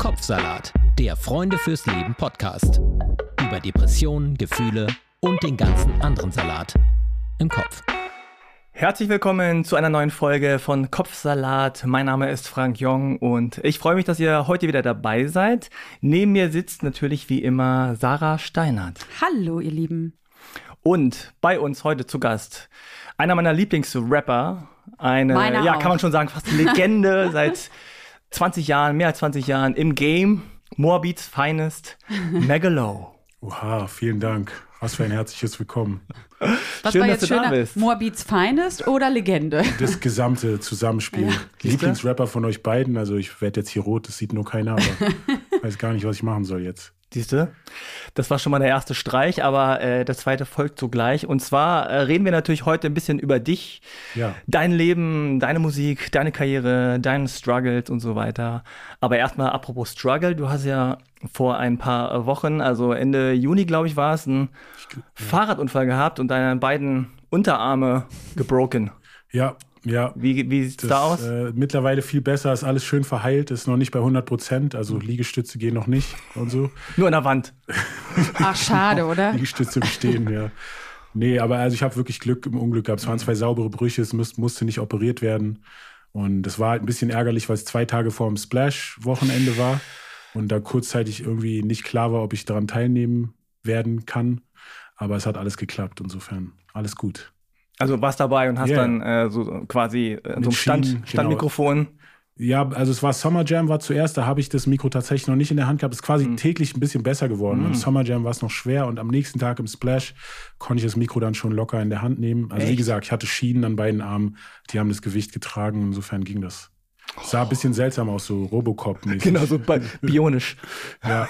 Kopfsalat, der Freunde fürs Leben Podcast. Über Depressionen, Gefühle und den ganzen anderen Salat im Kopf. Herzlich willkommen zu einer neuen Folge von Kopfsalat. Mein Name ist Frank Jong und ich freue mich, dass ihr heute wieder dabei seid. Neben mir sitzt natürlich wie immer Sarah Steinert. Hallo, ihr Lieben. Und bei uns heute zu Gast einer meiner Lieblingsrapper, eine, ja, kann man schon sagen, fast Legende seit 20 Jahren, mehr als 20 Jahren im Game. Moabits Finest, Megalo. Oha, vielen Dank. Was für ein herzliches Willkommen. Was Schön, war dass jetzt du da schöner, bist. Moabits Finest oder Legende? Das gesamte Zusammenspiel. Ja. Lieblingsrapper von euch beiden. Also ich werde jetzt hier rot, das sieht nur keiner, aber weiß gar nicht, was ich machen soll jetzt. Siehst du? Das war schon mal der erste Streich, aber der zweite folgt sogleich. Und zwar reden wir natürlich heute ein bisschen über dich, Ja. dein Leben, deine Musik, deine Karriere, deine Struggles und so weiter. Aber erstmal apropos Struggle, du hast ja vor ein paar Wochen, also Ende Juni, glaube ich, war es, einen Fahrradunfall gehabt und deine beiden Unterarme gebroken. Ja. Wie sieht's da aus? Mittlerweile viel besser, ist alles schön verheilt, ist noch nicht bei 100%, also Liegestütze gehen noch nicht und so. Nur an der Wand. Ach, schade, oder? Liegestütze bestehen, ja. Nee, aber also ich habe wirklich Glück im Unglück gehabt. Es waren 2 saubere Brüche, es musste nicht operiert werden. Und es war halt ein bisschen ärgerlich, weil es 2 Tage vor dem Splash-Wochenende war und da kurzzeitig irgendwie nicht klar war, ob ich daran teilnehmen werden kann. Aber es hat alles geklappt, insofern alles gut. Also warst dabei und hast Yeah. dann so quasi so ein Schienen, Standmikrofon. Ja, also es war Summer Jam, war zuerst, da habe ich das Mikro tatsächlich noch nicht in der Hand gehabt. Es ist quasi täglich ein bisschen besser geworden. Im Summer Jam war es noch schwer und am nächsten Tag im Splash konnte ich das Mikro dann schon locker in der Hand nehmen. Also wie Echt? gesagt, ich hatte Schienen an beiden Armen, die haben das Gewicht getragen, insofern ging das. Sah ein bisschen seltsam aus, so Robocop-mäßig. Genau, so bionisch. Ja.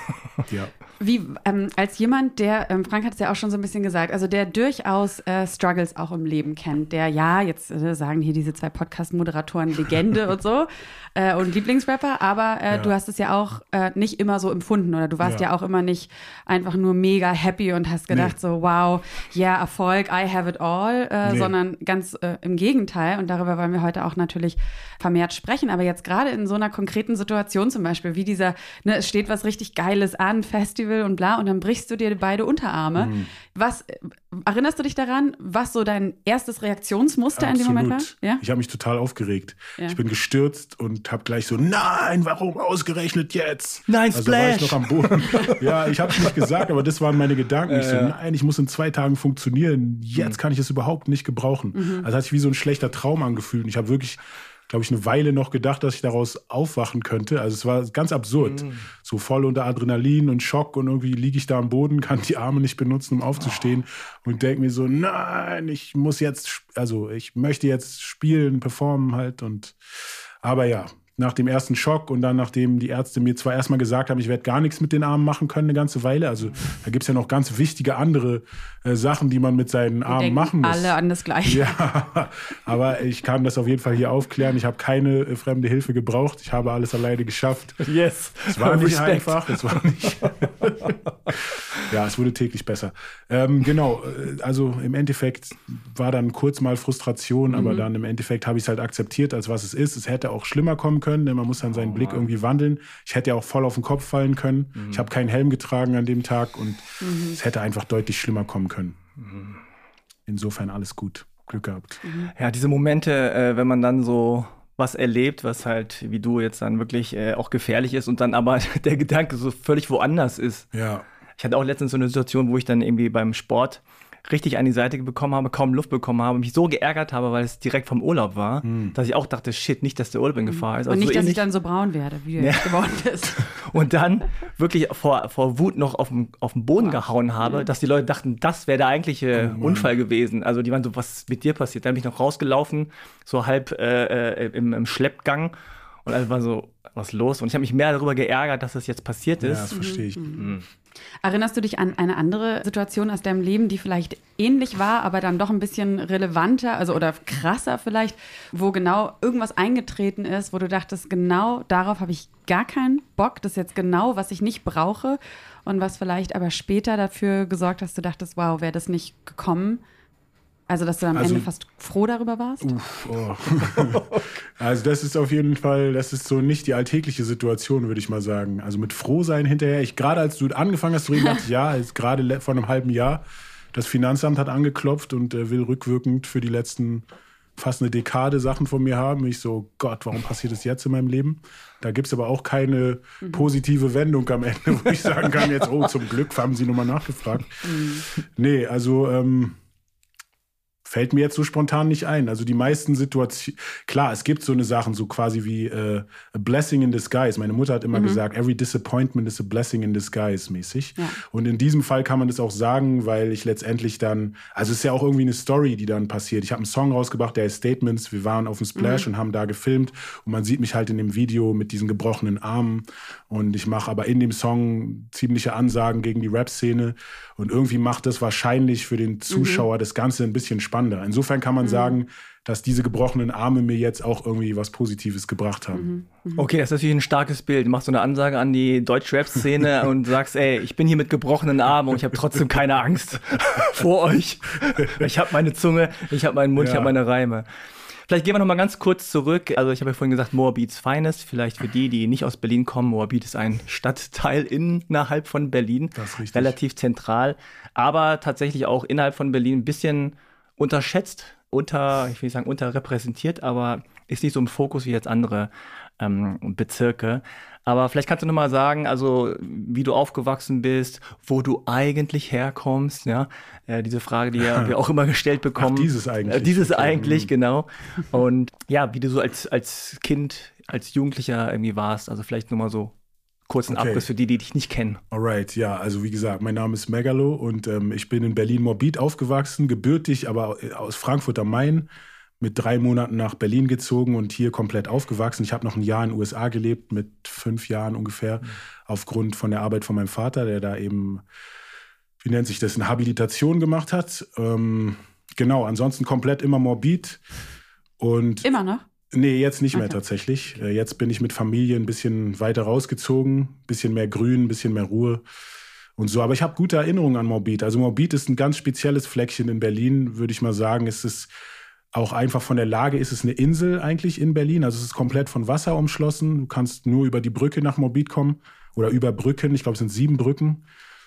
Wie, als jemand, der, Frank hat es ja auch schon so ein bisschen gesagt, also der durchaus Struggles auch im Leben kennt, der, ja, jetzt sagen hier diese 2 Podcast-Moderatoren Legende und so und Lieblingsrapper, aber du hast es ja auch nicht immer so empfunden oder du warst ja auch immer nicht einfach nur mega happy und hast gedacht so, wow, ja, Erfolg, I have it all, sondern ganz im Gegenteil und darüber wollen wir heute auch natürlich vermehrt sprechen, aber jetzt gerade in so einer konkreten Situation zum Beispiel, wie dieser, ne, es steht was richtig Geiles an, Festival und bla, und dann brichst du dir beide Unterarme. Was, erinnerst du dich daran, was so dein erstes Reaktionsmuster in dem Moment war? Ja? Ich habe mich total aufgeregt. Ja. Ich bin gestürzt und habe gleich so, nein, warum ausgerechnet jetzt? Nein, Also war ich Splash! noch am Boden. Ja, ich habe es nicht gesagt, aber das waren meine Gedanken. Ich so, nein, ich muss in 2 Tagen funktionieren. Jetzt kann ich es überhaupt nicht gebrauchen. Also hat sich wie so ein schlechter Traum angefühlt. Und ich habe wirklich, glaube ich, eine Weile noch gedacht, dass ich daraus aufwachen könnte. Also es war ganz absurd. So voll unter Adrenalin und Schock und irgendwie liege ich da am Boden, kann die Arme nicht benutzen, um aufzustehen und denke mir so, nein, ich möchte jetzt spielen, performen halt aber ja, nach dem ersten Schock und dann, nachdem die Ärzte mir zwar erstmal gesagt haben, ich werde gar nichts mit den Armen machen können eine ganze Weile, also da gibt es ja noch ganz wichtige andere Sachen, die man mit seinen Armen machen muss. Alle an das Gleiche. Ja, aber ich kann das auf jeden Fall hier aufklären. Ich habe keine fremde Hilfe gebraucht. Ich habe alles alleine geschafft. Yes. Es war nicht Respekt. einfach. Es war nicht. Ja, es wurde täglich besser. Genau, also im Endeffekt war dann kurz mal Frustration, aber dann im Endeffekt habe ich es halt akzeptiert, als was es ist. Es hätte auch schlimmer kommen können, denn man muss dann seinen Blick irgendwie wandeln. Ich hätte ja auch voll auf den Kopf fallen können. Ich habe keinen Helm getragen an dem Tag und es hätte einfach deutlich schlimmer kommen können. Insofern alles gut. Glück gehabt. Ja, diese Momente, wenn man dann so was erlebt, was halt, wie du jetzt dann wirklich auch gefährlich ist und dann aber der Gedanke so völlig woanders ist. Ja. Ich hatte auch letztens so eine Situation, wo ich dann irgendwie beim Sport richtig an die Seite bekommen habe, kaum Luft bekommen habe, mich so geärgert habe, weil es direkt vom Urlaub war, dass ich auch dachte, shit, nicht, dass der Urlaub in Gefahr ist. Und Also nicht, so dass ich ähnlich. dann so braun werde, wie du jetzt geworden bist. Und dann wirklich vor Wut noch auf den Boden gehauen habe, dass die Leute dachten, das wäre der eigentliche Unfall gewesen. Also die waren so, was ist mit dir passiert? Dann bin ich noch rausgelaufen, so halb im Schleppgang und alles war so, was los? Und ich habe mich mehr darüber geärgert, dass das jetzt passiert Ja, ist. das verstehe ich. Erinnerst du dich an eine andere Situation aus deinem Leben, die vielleicht ähnlich war, aber dann doch ein bisschen relevanter, also oder krasser vielleicht, wo genau irgendwas eingetreten ist, wo du dachtest, genau darauf habe ich gar keinen Bock, das ist jetzt genau, was ich nicht brauche und was vielleicht aber später dafür gesorgt hat, dass du dachtest, wow, wäre das nicht gekommen, Also, dass du am Ende fast froh darüber warst? Also das ist auf jeden Fall, das ist so nicht die alltägliche Situation, würde ich mal sagen. Also mit Frohsein hinterher. Gerade als du angefangen hast zu reden, dachte ich, ja, jetzt gerade vor einem halben Jahr, das Finanzamt hat angeklopft und will rückwirkend für die letzten fast eine Dekade Sachen von mir haben. Ich so, Gott, warum passiert das jetzt in meinem Leben? Da gibt es aber auch keine positive Wendung am Ende, wo ich sagen kann, jetzt, oh, zum Glück haben sie nochmal nachgefragt. Nee, also fällt mir jetzt so spontan nicht ein. Also die meisten Situationen, klar, es gibt so eine Sachen, so quasi wie a blessing in disguise. Meine Mutter hat immer gesagt, every disappointment is a blessing in disguise mäßig. Ja. Und in diesem Fall kann man das auch sagen, weil ich letztendlich dann, also es ist ja auch irgendwie eine Story, die dann passiert. Ich habe einen Song rausgebracht, der heißt Statements. Wir waren auf dem Splash und haben da gefilmt. Und man sieht mich halt in dem Video mit diesen gebrochenen Armen. Und ich mache aber in dem Song ziemliche Ansagen gegen die Rap-Szene. Und irgendwie macht das wahrscheinlich für den Zuschauer das Ganze ein bisschen spannender. Insofern kann man sagen, dass diese gebrochenen Arme mir jetzt auch irgendwie was Positives gebracht haben. Okay, das ist natürlich ein starkes Bild. Du machst so eine Ansage an die Deutsch-Rap-Szene und sagst, ey, ich bin hier mit gebrochenen Armen und ich habe trotzdem keine Angst vor euch. Ich habe meine Zunge, ich habe meinen Mund, ich habe meine Reime. Vielleicht gehen wir noch mal ganz kurz zurück. Also ich habe ja vorhin gesagt, Moabits Finest. Vielleicht für die nicht aus Berlin kommen. Moabit ist ein Stadtteil innerhalb von Berlin. Das ist richtig. Relativ zentral. Aber tatsächlich auch innerhalb von Berlin ein bisschen unterschätzt, ich will nicht sagen unterrepräsentiert, aber ist nicht so im Fokus wie jetzt andere Bezirke. Aber vielleicht kannst du noch mal sagen, also wie du aufgewachsen bist, wo du eigentlich herkommst, ja, diese Frage, die wir auch immer gestellt bekommen. Ach, dieses eigentlich. Dieses eigentlich, genau. Und ja, wie du so als Kind, als Jugendlicher irgendwie warst, also vielleicht noch mal so kurzen Abriss für die dich nicht kennen. Alright, ja, also wie gesagt, mein Name ist Megalo und ich bin in Berlin-Moabit aufgewachsen, gebürtig, aber aus Frankfurt am Main, mit 3 Monaten nach Berlin gezogen und hier komplett aufgewachsen. Ich habe noch ein Jahr in den USA gelebt, mit 5 Jahren ungefähr, aufgrund von der Arbeit von meinem Vater, der da eben, wie nennt sich das, eine Habilitation gemacht hat. Genau, ansonsten komplett immer Moabit. Und immer noch? Nee, jetzt nicht mehr tatsächlich. Jetzt bin ich mit Familie ein bisschen weiter rausgezogen, ein bisschen mehr Grün, ein bisschen mehr Ruhe und so. Aber ich habe gute Erinnerungen an Moabit. Also Moabit ist ein ganz spezielles Fleckchen in Berlin, würde ich mal sagen. Es ist auch einfach von der Lage, ist es eine Insel eigentlich in Berlin. Also es ist komplett von Wasser umschlossen. Du kannst nur über die Brücke nach Moabit kommen oder über Brücken. Ich glaube, es sind 7 Brücken.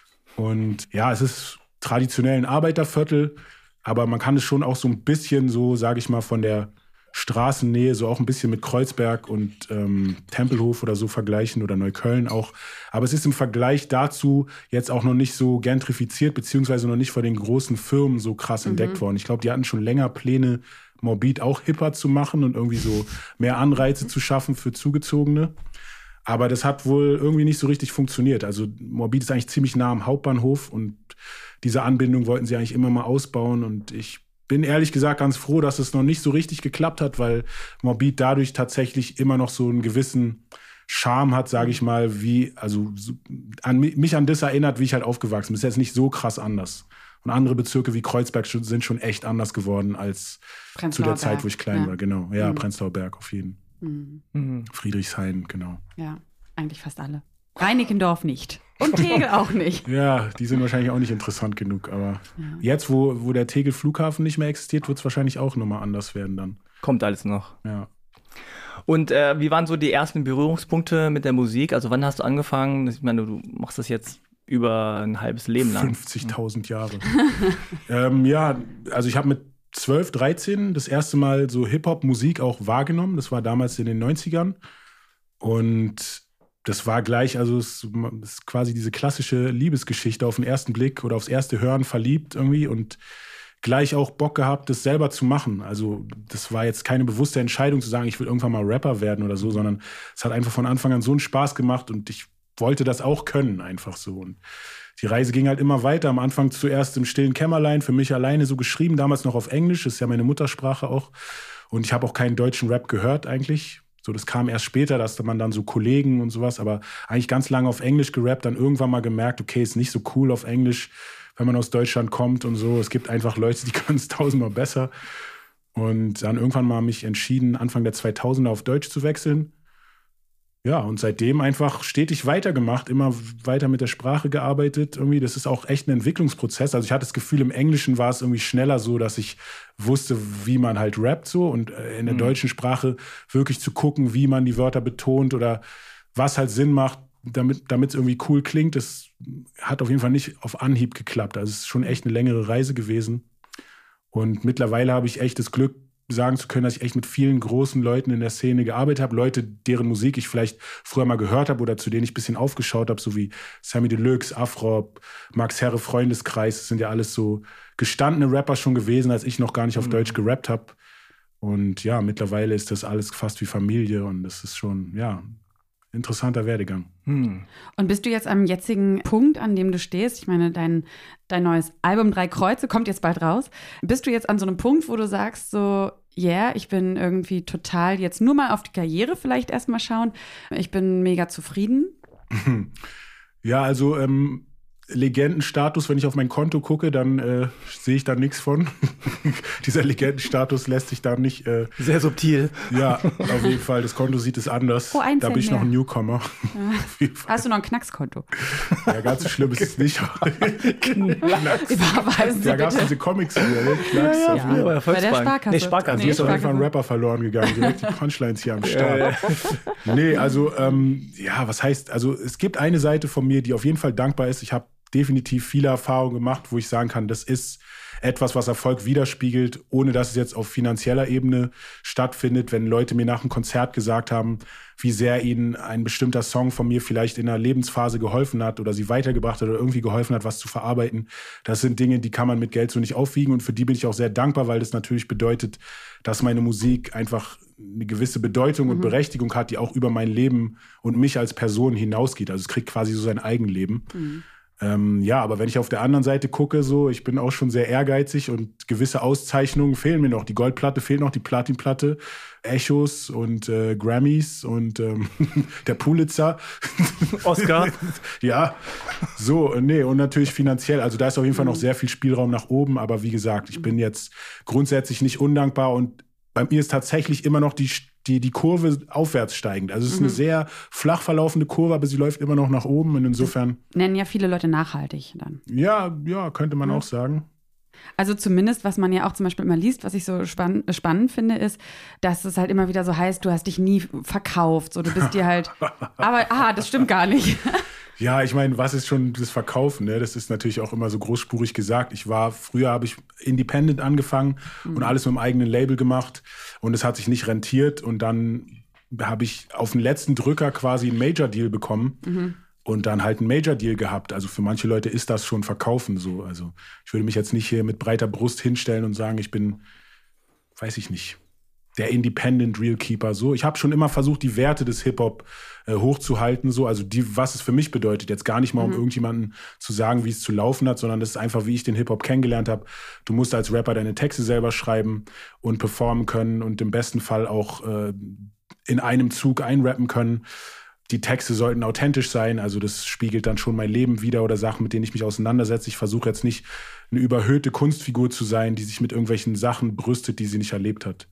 Und ja, es ist traditionell ein Arbeiterviertel, aber man kann es schon auch so ein bisschen so, sage ich mal, von der Straßennähe, so auch ein bisschen mit Kreuzberg und Tempelhof oder so vergleichen oder Neukölln auch. Aber es ist im Vergleich dazu jetzt auch noch nicht so gentrifiziert, beziehungsweise noch nicht von den großen Firmen so krass entdeckt worden. Ich glaube, die hatten schon länger Pläne, Moabit auch hipper zu machen und irgendwie so mehr Anreize zu schaffen für Zugezogene. Aber das hat wohl irgendwie nicht so richtig funktioniert. Also Moabit ist eigentlich ziemlich nah am Hauptbahnhof und diese Anbindung wollten sie eigentlich immer mal ausbauen und ich bin ehrlich gesagt ganz froh, dass es noch nicht so richtig geklappt hat, weil Moabit dadurch tatsächlich immer noch so einen gewissen Charme hat, sage ich mal, wie, also mich an das erinnert, wie ich halt aufgewachsen bin. Ist jetzt nicht so krass anders. Und andere Bezirke wie Kreuzberg sind schon echt anders geworden als zu der Zeit, wo ich klein war. Genau, ja, Prenzlauer Berg auf jeden. Friedrichshain, genau. Ja, eigentlich fast alle. Reinickendorf nicht. Und Tegel auch nicht. Ja, die sind wahrscheinlich auch nicht interessant genug. Aber jetzt, wo der Tegel-Flughafen nicht mehr existiert, wird es wahrscheinlich auch nochmal anders werden dann. Kommt alles noch. Ja. Und wie waren so die ersten Berührungspunkte mit der Musik? Also wann hast du angefangen? Ich meine, du machst das jetzt über ein halbes Leben lang. 50.000 Jahre. Ja, also ich habe mit 12, 13 das erste Mal so Hip-Hop-Musik auch wahrgenommen. Das war damals in den 90ern. Und das war gleich, also es ist quasi diese klassische Liebesgeschichte auf den ersten Blick oder aufs erste Hören verliebt irgendwie und gleich auch Bock gehabt, das selber zu machen. Also das war jetzt keine bewusste Entscheidung zu sagen, ich will irgendwann mal Rapper werden oder so, sondern es hat einfach von Anfang an so einen Spaß gemacht und ich wollte das auch können, einfach so. Und die Reise ging halt immer weiter. Am Anfang zuerst im stillen Kämmerlein, für mich alleine so geschrieben, damals noch auf Englisch, das ist ja meine Muttersprache auch. Und ich habe auch keinen deutschen Rap gehört eigentlich. So, das kam erst später, dass man dann so Kollegen und sowas, aber eigentlich ganz lange auf Englisch gerappt, dann irgendwann mal gemerkt, okay, ist nicht so cool auf Englisch, wenn man aus Deutschland kommt und so. Es gibt einfach Leute, die können es 1000-mal besser. Und dann irgendwann mal mich entschieden, Anfang der 2000er auf Deutsch zu wechseln. Ja, und seitdem einfach stetig weitergemacht, immer weiter mit der Sprache gearbeitet. Irgendwie, das ist auch echt ein Entwicklungsprozess. Also ich hatte das Gefühl, im Englischen war es irgendwie schneller so, dass ich wusste, wie man halt rappt so. Und in der deutschen Sprache wirklich zu gucken, wie man die Wörter betont oder was halt Sinn macht, damit es irgendwie cool klingt. Das hat auf jeden Fall nicht auf Anhieb geklappt. Also es ist schon echt eine längere Reise gewesen. Und mittlerweile habe ich echt das Glück, sagen zu können, dass ich echt mit vielen großen Leuten in der Szene gearbeitet habe. Leute, deren Musik ich vielleicht früher mal gehört habe oder zu denen ich ein bisschen aufgeschaut habe, so wie Samy Deluxe, Afro, Max Herre, Freundeskreis. Das sind ja alles so gestandene Rapper schon gewesen, als ich noch gar nicht auf Deutsch gerappt habe. Und ja, mittlerweile ist das alles fast wie Familie und das ist schon, ja, interessanter Werdegang. Und bist du jetzt am jetzigen Punkt, an dem du stehst? Ich meine, dein neues Album 3 Kreuze kommt jetzt bald raus. Bist du jetzt an so einem Punkt, wo du sagst so, ich bin irgendwie total jetzt nur mal auf die Karriere vielleicht erstmal schauen. Ich bin mega zufrieden? Ja, also Legendenstatus, wenn ich auf mein Konto gucke, dann sehe ich da nichts von. Dieser Legendenstatus lässt sich da nicht... Sehr subtil. Ja, auf jeden Fall. Das Konto sieht es anders. Da bin ich noch ein Newcomer. Ja. Hast du noch ein Knackskonto? Ja, ganz so schlimm ist es nicht. Überweisen Sie da gab es bitte. diese Comics wieder, ne? Knacks. Ja. Bei der Sparkasse. Nee, Sparkasse. Hier ist auf jeden Fall ein Rapper verloren gegangen. Direkt die Punchlines hier am Start. Nee, also, ja, was heißt, also es gibt eine Seite von mir, die auf jeden Fall dankbar ist. Ich habe definitiv viele Erfahrungen gemacht, wo ich sagen kann, das ist etwas, was Erfolg widerspiegelt, ohne dass es jetzt auf finanzieller Ebene stattfindet. Wenn Leute mir nach einem Konzert gesagt haben, wie sehr ihnen ein bestimmter Song von mir vielleicht in einer Lebensphase geholfen hat oder sie weitergebracht hat oder irgendwie geholfen hat, was zu verarbeiten. Das sind Dinge, die kann man mit Geld so nicht aufwiegen und für die bin ich auch sehr dankbar, weil das natürlich bedeutet, dass meine Musik einfach eine gewisse Bedeutung und Berechtigung hat, die auch über mein Leben und mich als Person hinausgeht. Also es kriegt quasi so sein Eigenleben. Ja, aber wenn ich auf der anderen Seite gucke, so, ich bin auch schon sehr ehrgeizig und gewisse Auszeichnungen fehlen mir noch. Die Goldplatte fehlt noch, die Platinplatte, Echos und Grammys und der Pulitzer. Oscar. Ja, so, nee, und natürlich finanziell. Also da ist auf jeden Fall noch sehr viel Spielraum nach oben. Aber wie gesagt, ich bin jetzt grundsätzlich nicht undankbar und bei mir ist tatsächlich immer noch die Kurve aufwärts steigend. Also es ist eine sehr flach verlaufende Kurve, aber sie läuft immer noch nach oben. Und insofern. Das nennen ja viele Leute nachhaltig dann. Ja, könnte man auch sagen. Also zumindest, was man ja auch zum Beispiel immer liest, was ich so spannend finde, ist, dass es halt immer wieder so heißt, du hast dich nie verkauft. So, du bist dir halt. Aber, das stimmt gar nicht. Ja, ich meine, was ist schon das Verkaufen? Ne? Das ist natürlich auch immer so großspurig gesagt. Früher habe ich independent angefangen und alles mit dem eigenen Label gemacht und es hat sich nicht rentiert und dann habe ich auf den letzten Drücker quasi einen Major-Deal bekommen und dann halt einen Major-Deal gehabt. Also für manche Leute ist das schon Verkaufen so. Also ich würde mich jetzt nicht hier mit breiter Brust hinstellen und sagen, ich bin, weiß ich nicht, der Independent Real Keeper. So, ich habe schon immer versucht, die Werte des Hip-Hop hochzuhalten. So, also was es für mich bedeutet. Jetzt gar nicht mal, um irgendjemanden zu sagen, wie es zu laufen hat, sondern das ist einfach, wie ich den Hip-Hop kennengelernt habe. Du musst als Rapper deine Texte selber schreiben und performen können und im besten Fall auch in einem Zug einrappen können. Die Texte sollten authentisch sein, also das spiegelt dann schon mein Leben wider oder Sachen, mit denen ich mich auseinandersetze. Ich versuche jetzt nicht eine überhöhte Kunstfigur zu sein, die sich mit irgendwelchen Sachen brüstet, die sie nicht erlebt hat.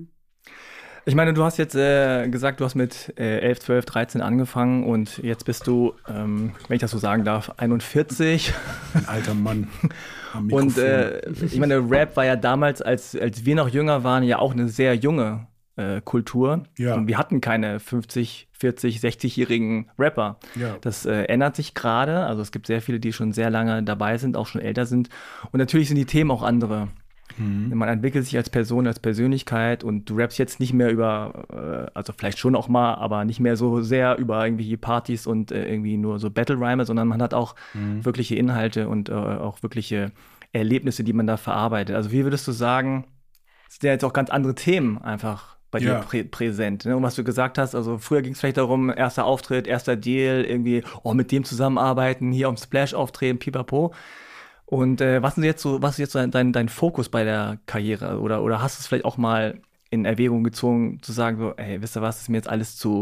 Ich meine, du hast jetzt gesagt, du hast mit 11, 12, 13 angefangen und jetzt bist du, wenn ich das so sagen darf, 41. Ein alter Mann am Und Mikrofon. ich meine, Rap war ja damals, als wir noch jünger waren, ja auch eine sehr junge Kultur. Ja. Und wir hatten keine 50, 40, 60-jährigen Rapper. Ja. Das ändert sich gerade. Also es gibt sehr viele, die schon sehr lange dabei sind, auch schon älter sind. Und natürlich sind die Themen auch andere. Man entwickelt sich als Person, als Persönlichkeit und du rappst jetzt nicht mehr über, also vielleicht schon auch mal, aber nicht mehr so sehr über irgendwie Partys und irgendwie nur so Battle-Rhyme, sondern man hat auch wirkliche Inhalte und auch wirkliche Erlebnisse, die man da verarbeitet. Also wie würdest du sagen, sind ja jetzt auch ganz andere Themen einfach bei dir präsent. Ne? Und was du gesagt hast, also früher ging es vielleicht darum, erster Auftritt, erster Deal, irgendwie, mit dem zusammenarbeiten, hier am Splash auftreten, pipapo. Und was ist jetzt so dein Fokus bei der Karriere? Oder hast du es vielleicht auch mal in Erwägung gezogen, zu sagen, so, ey, wisst ihr was, ist mir jetzt alles zu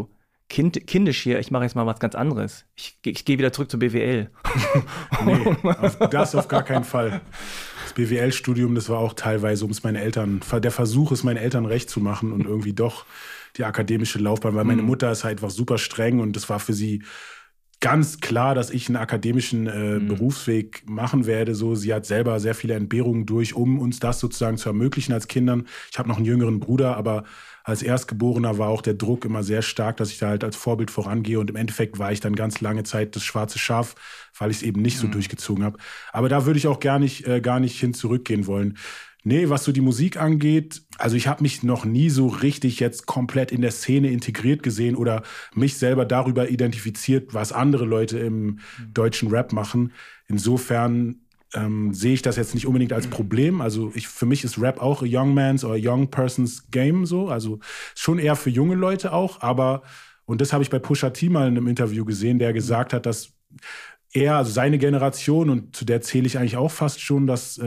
kindisch hier, ich mache jetzt mal was ganz anderes. Ich gehe wieder zurück zur BWL. Nee, das auf gar keinen Fall. Das BWL-Studium, das war auch teilweise, der Versuch, es meinen Eltern recht zu machen und irgendwie doch die akademische Laufbahn, weil meine Mutter ist halt einfach super streng und das war für sie ganz klar, dass ich einen akademischen Berufsweg machen werde. So, sie hat selber sehr viele Entbehrungen durch, um uns das sozusagen zu ermöglichen als Kindern. Ich habe noch einen jüngeren Bruder, aber als Erstgeborener war auch der Druck immer sehr stark, dass ich da halt als Vorbild vorangehe. Und im Endeffekt war ich dann ganz lange Zeit das schwarze Schaf, weil ich es eben nicht so durchgezogen habe. Aber da würde ich auch gar nicht hin zurückgehen wollen. Nee, was so die Musik angeht, also ich habe mich noch nie so richtig jetzt komplett in der Szene integriert gesehen oder mich selber darüber identifiziert, was andere Leute im deutschen Rap machen. Insofern sehe ich das jetzt nicht unbedingt als Problem. Also für mich ist Rap auch a young man's or a young person's game so. Also schon eher für junge Leute auch. Aber, und das habe ich bei Pusha T mal in einem Interview gesehen, der gesagt hat, dass er, also seine Generation, und zu der zähle ich eigentlich auch fast schon,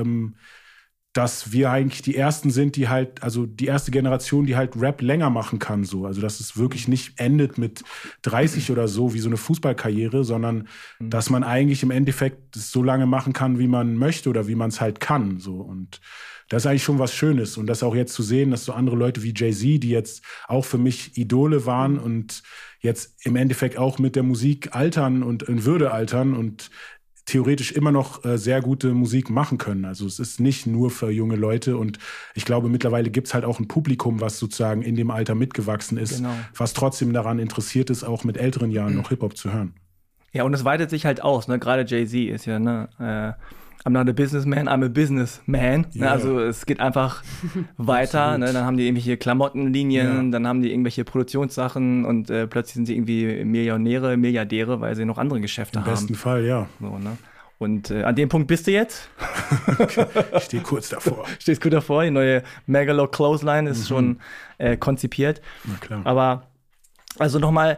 dass wir eigentlich die Ersten sind, die halt, also die erste Generation, die halt Rap länger machen kann, so. Also, dass es wirklich nicht endet mit 30 oder so, wie so eine Fußballkarriere, sondern dass man eigentlich im Endeffekt es so lange machen kann, wie man möchte oder wie man es halt kann, so. Und das ist eigentlich schon was Schönes. Und das auch jetzt zu sehen, dass so andere Leute wie Jay-Z, die jetzt auch für mich Idole waren und jetzt im Endeffekt auch mit der Musik altern und in Würde altern und theoretisch immer noch sehr gute Musik machen können. Also es ist nicht nur für junge Leute und ich glaube, mittlerweile gibt es halt auch ein Publikum, was sozusagen in dem Alter mitgewachsen ist, was trotzdem daran interessiert ist, auch mit älteren Jahren noch Hip-Hop zu hören. Ja, und es weitet sich halt aus, ne? Gerade Jay-Z ist ja, ne, I'm not a businessman, I'm a businessman. Yeah. Also es geht einfach weiter. Ne? Dann haben die irgendwelche Klamottenlinien, dann haben die irgendwelche Produktionssachen und plötzlich sind sie irgendwie Millionäre, Milliardäre, weil sie noch andere Geschäfte haben. Im besten Fall, ja. So, ne? Und an dem Punkt bist du jetzt. Ich stehe kurz davor. Stehst kurz davor. Die neue Megalo Clothesline ist schon konzipiert. Na klar. Aber also nochmal,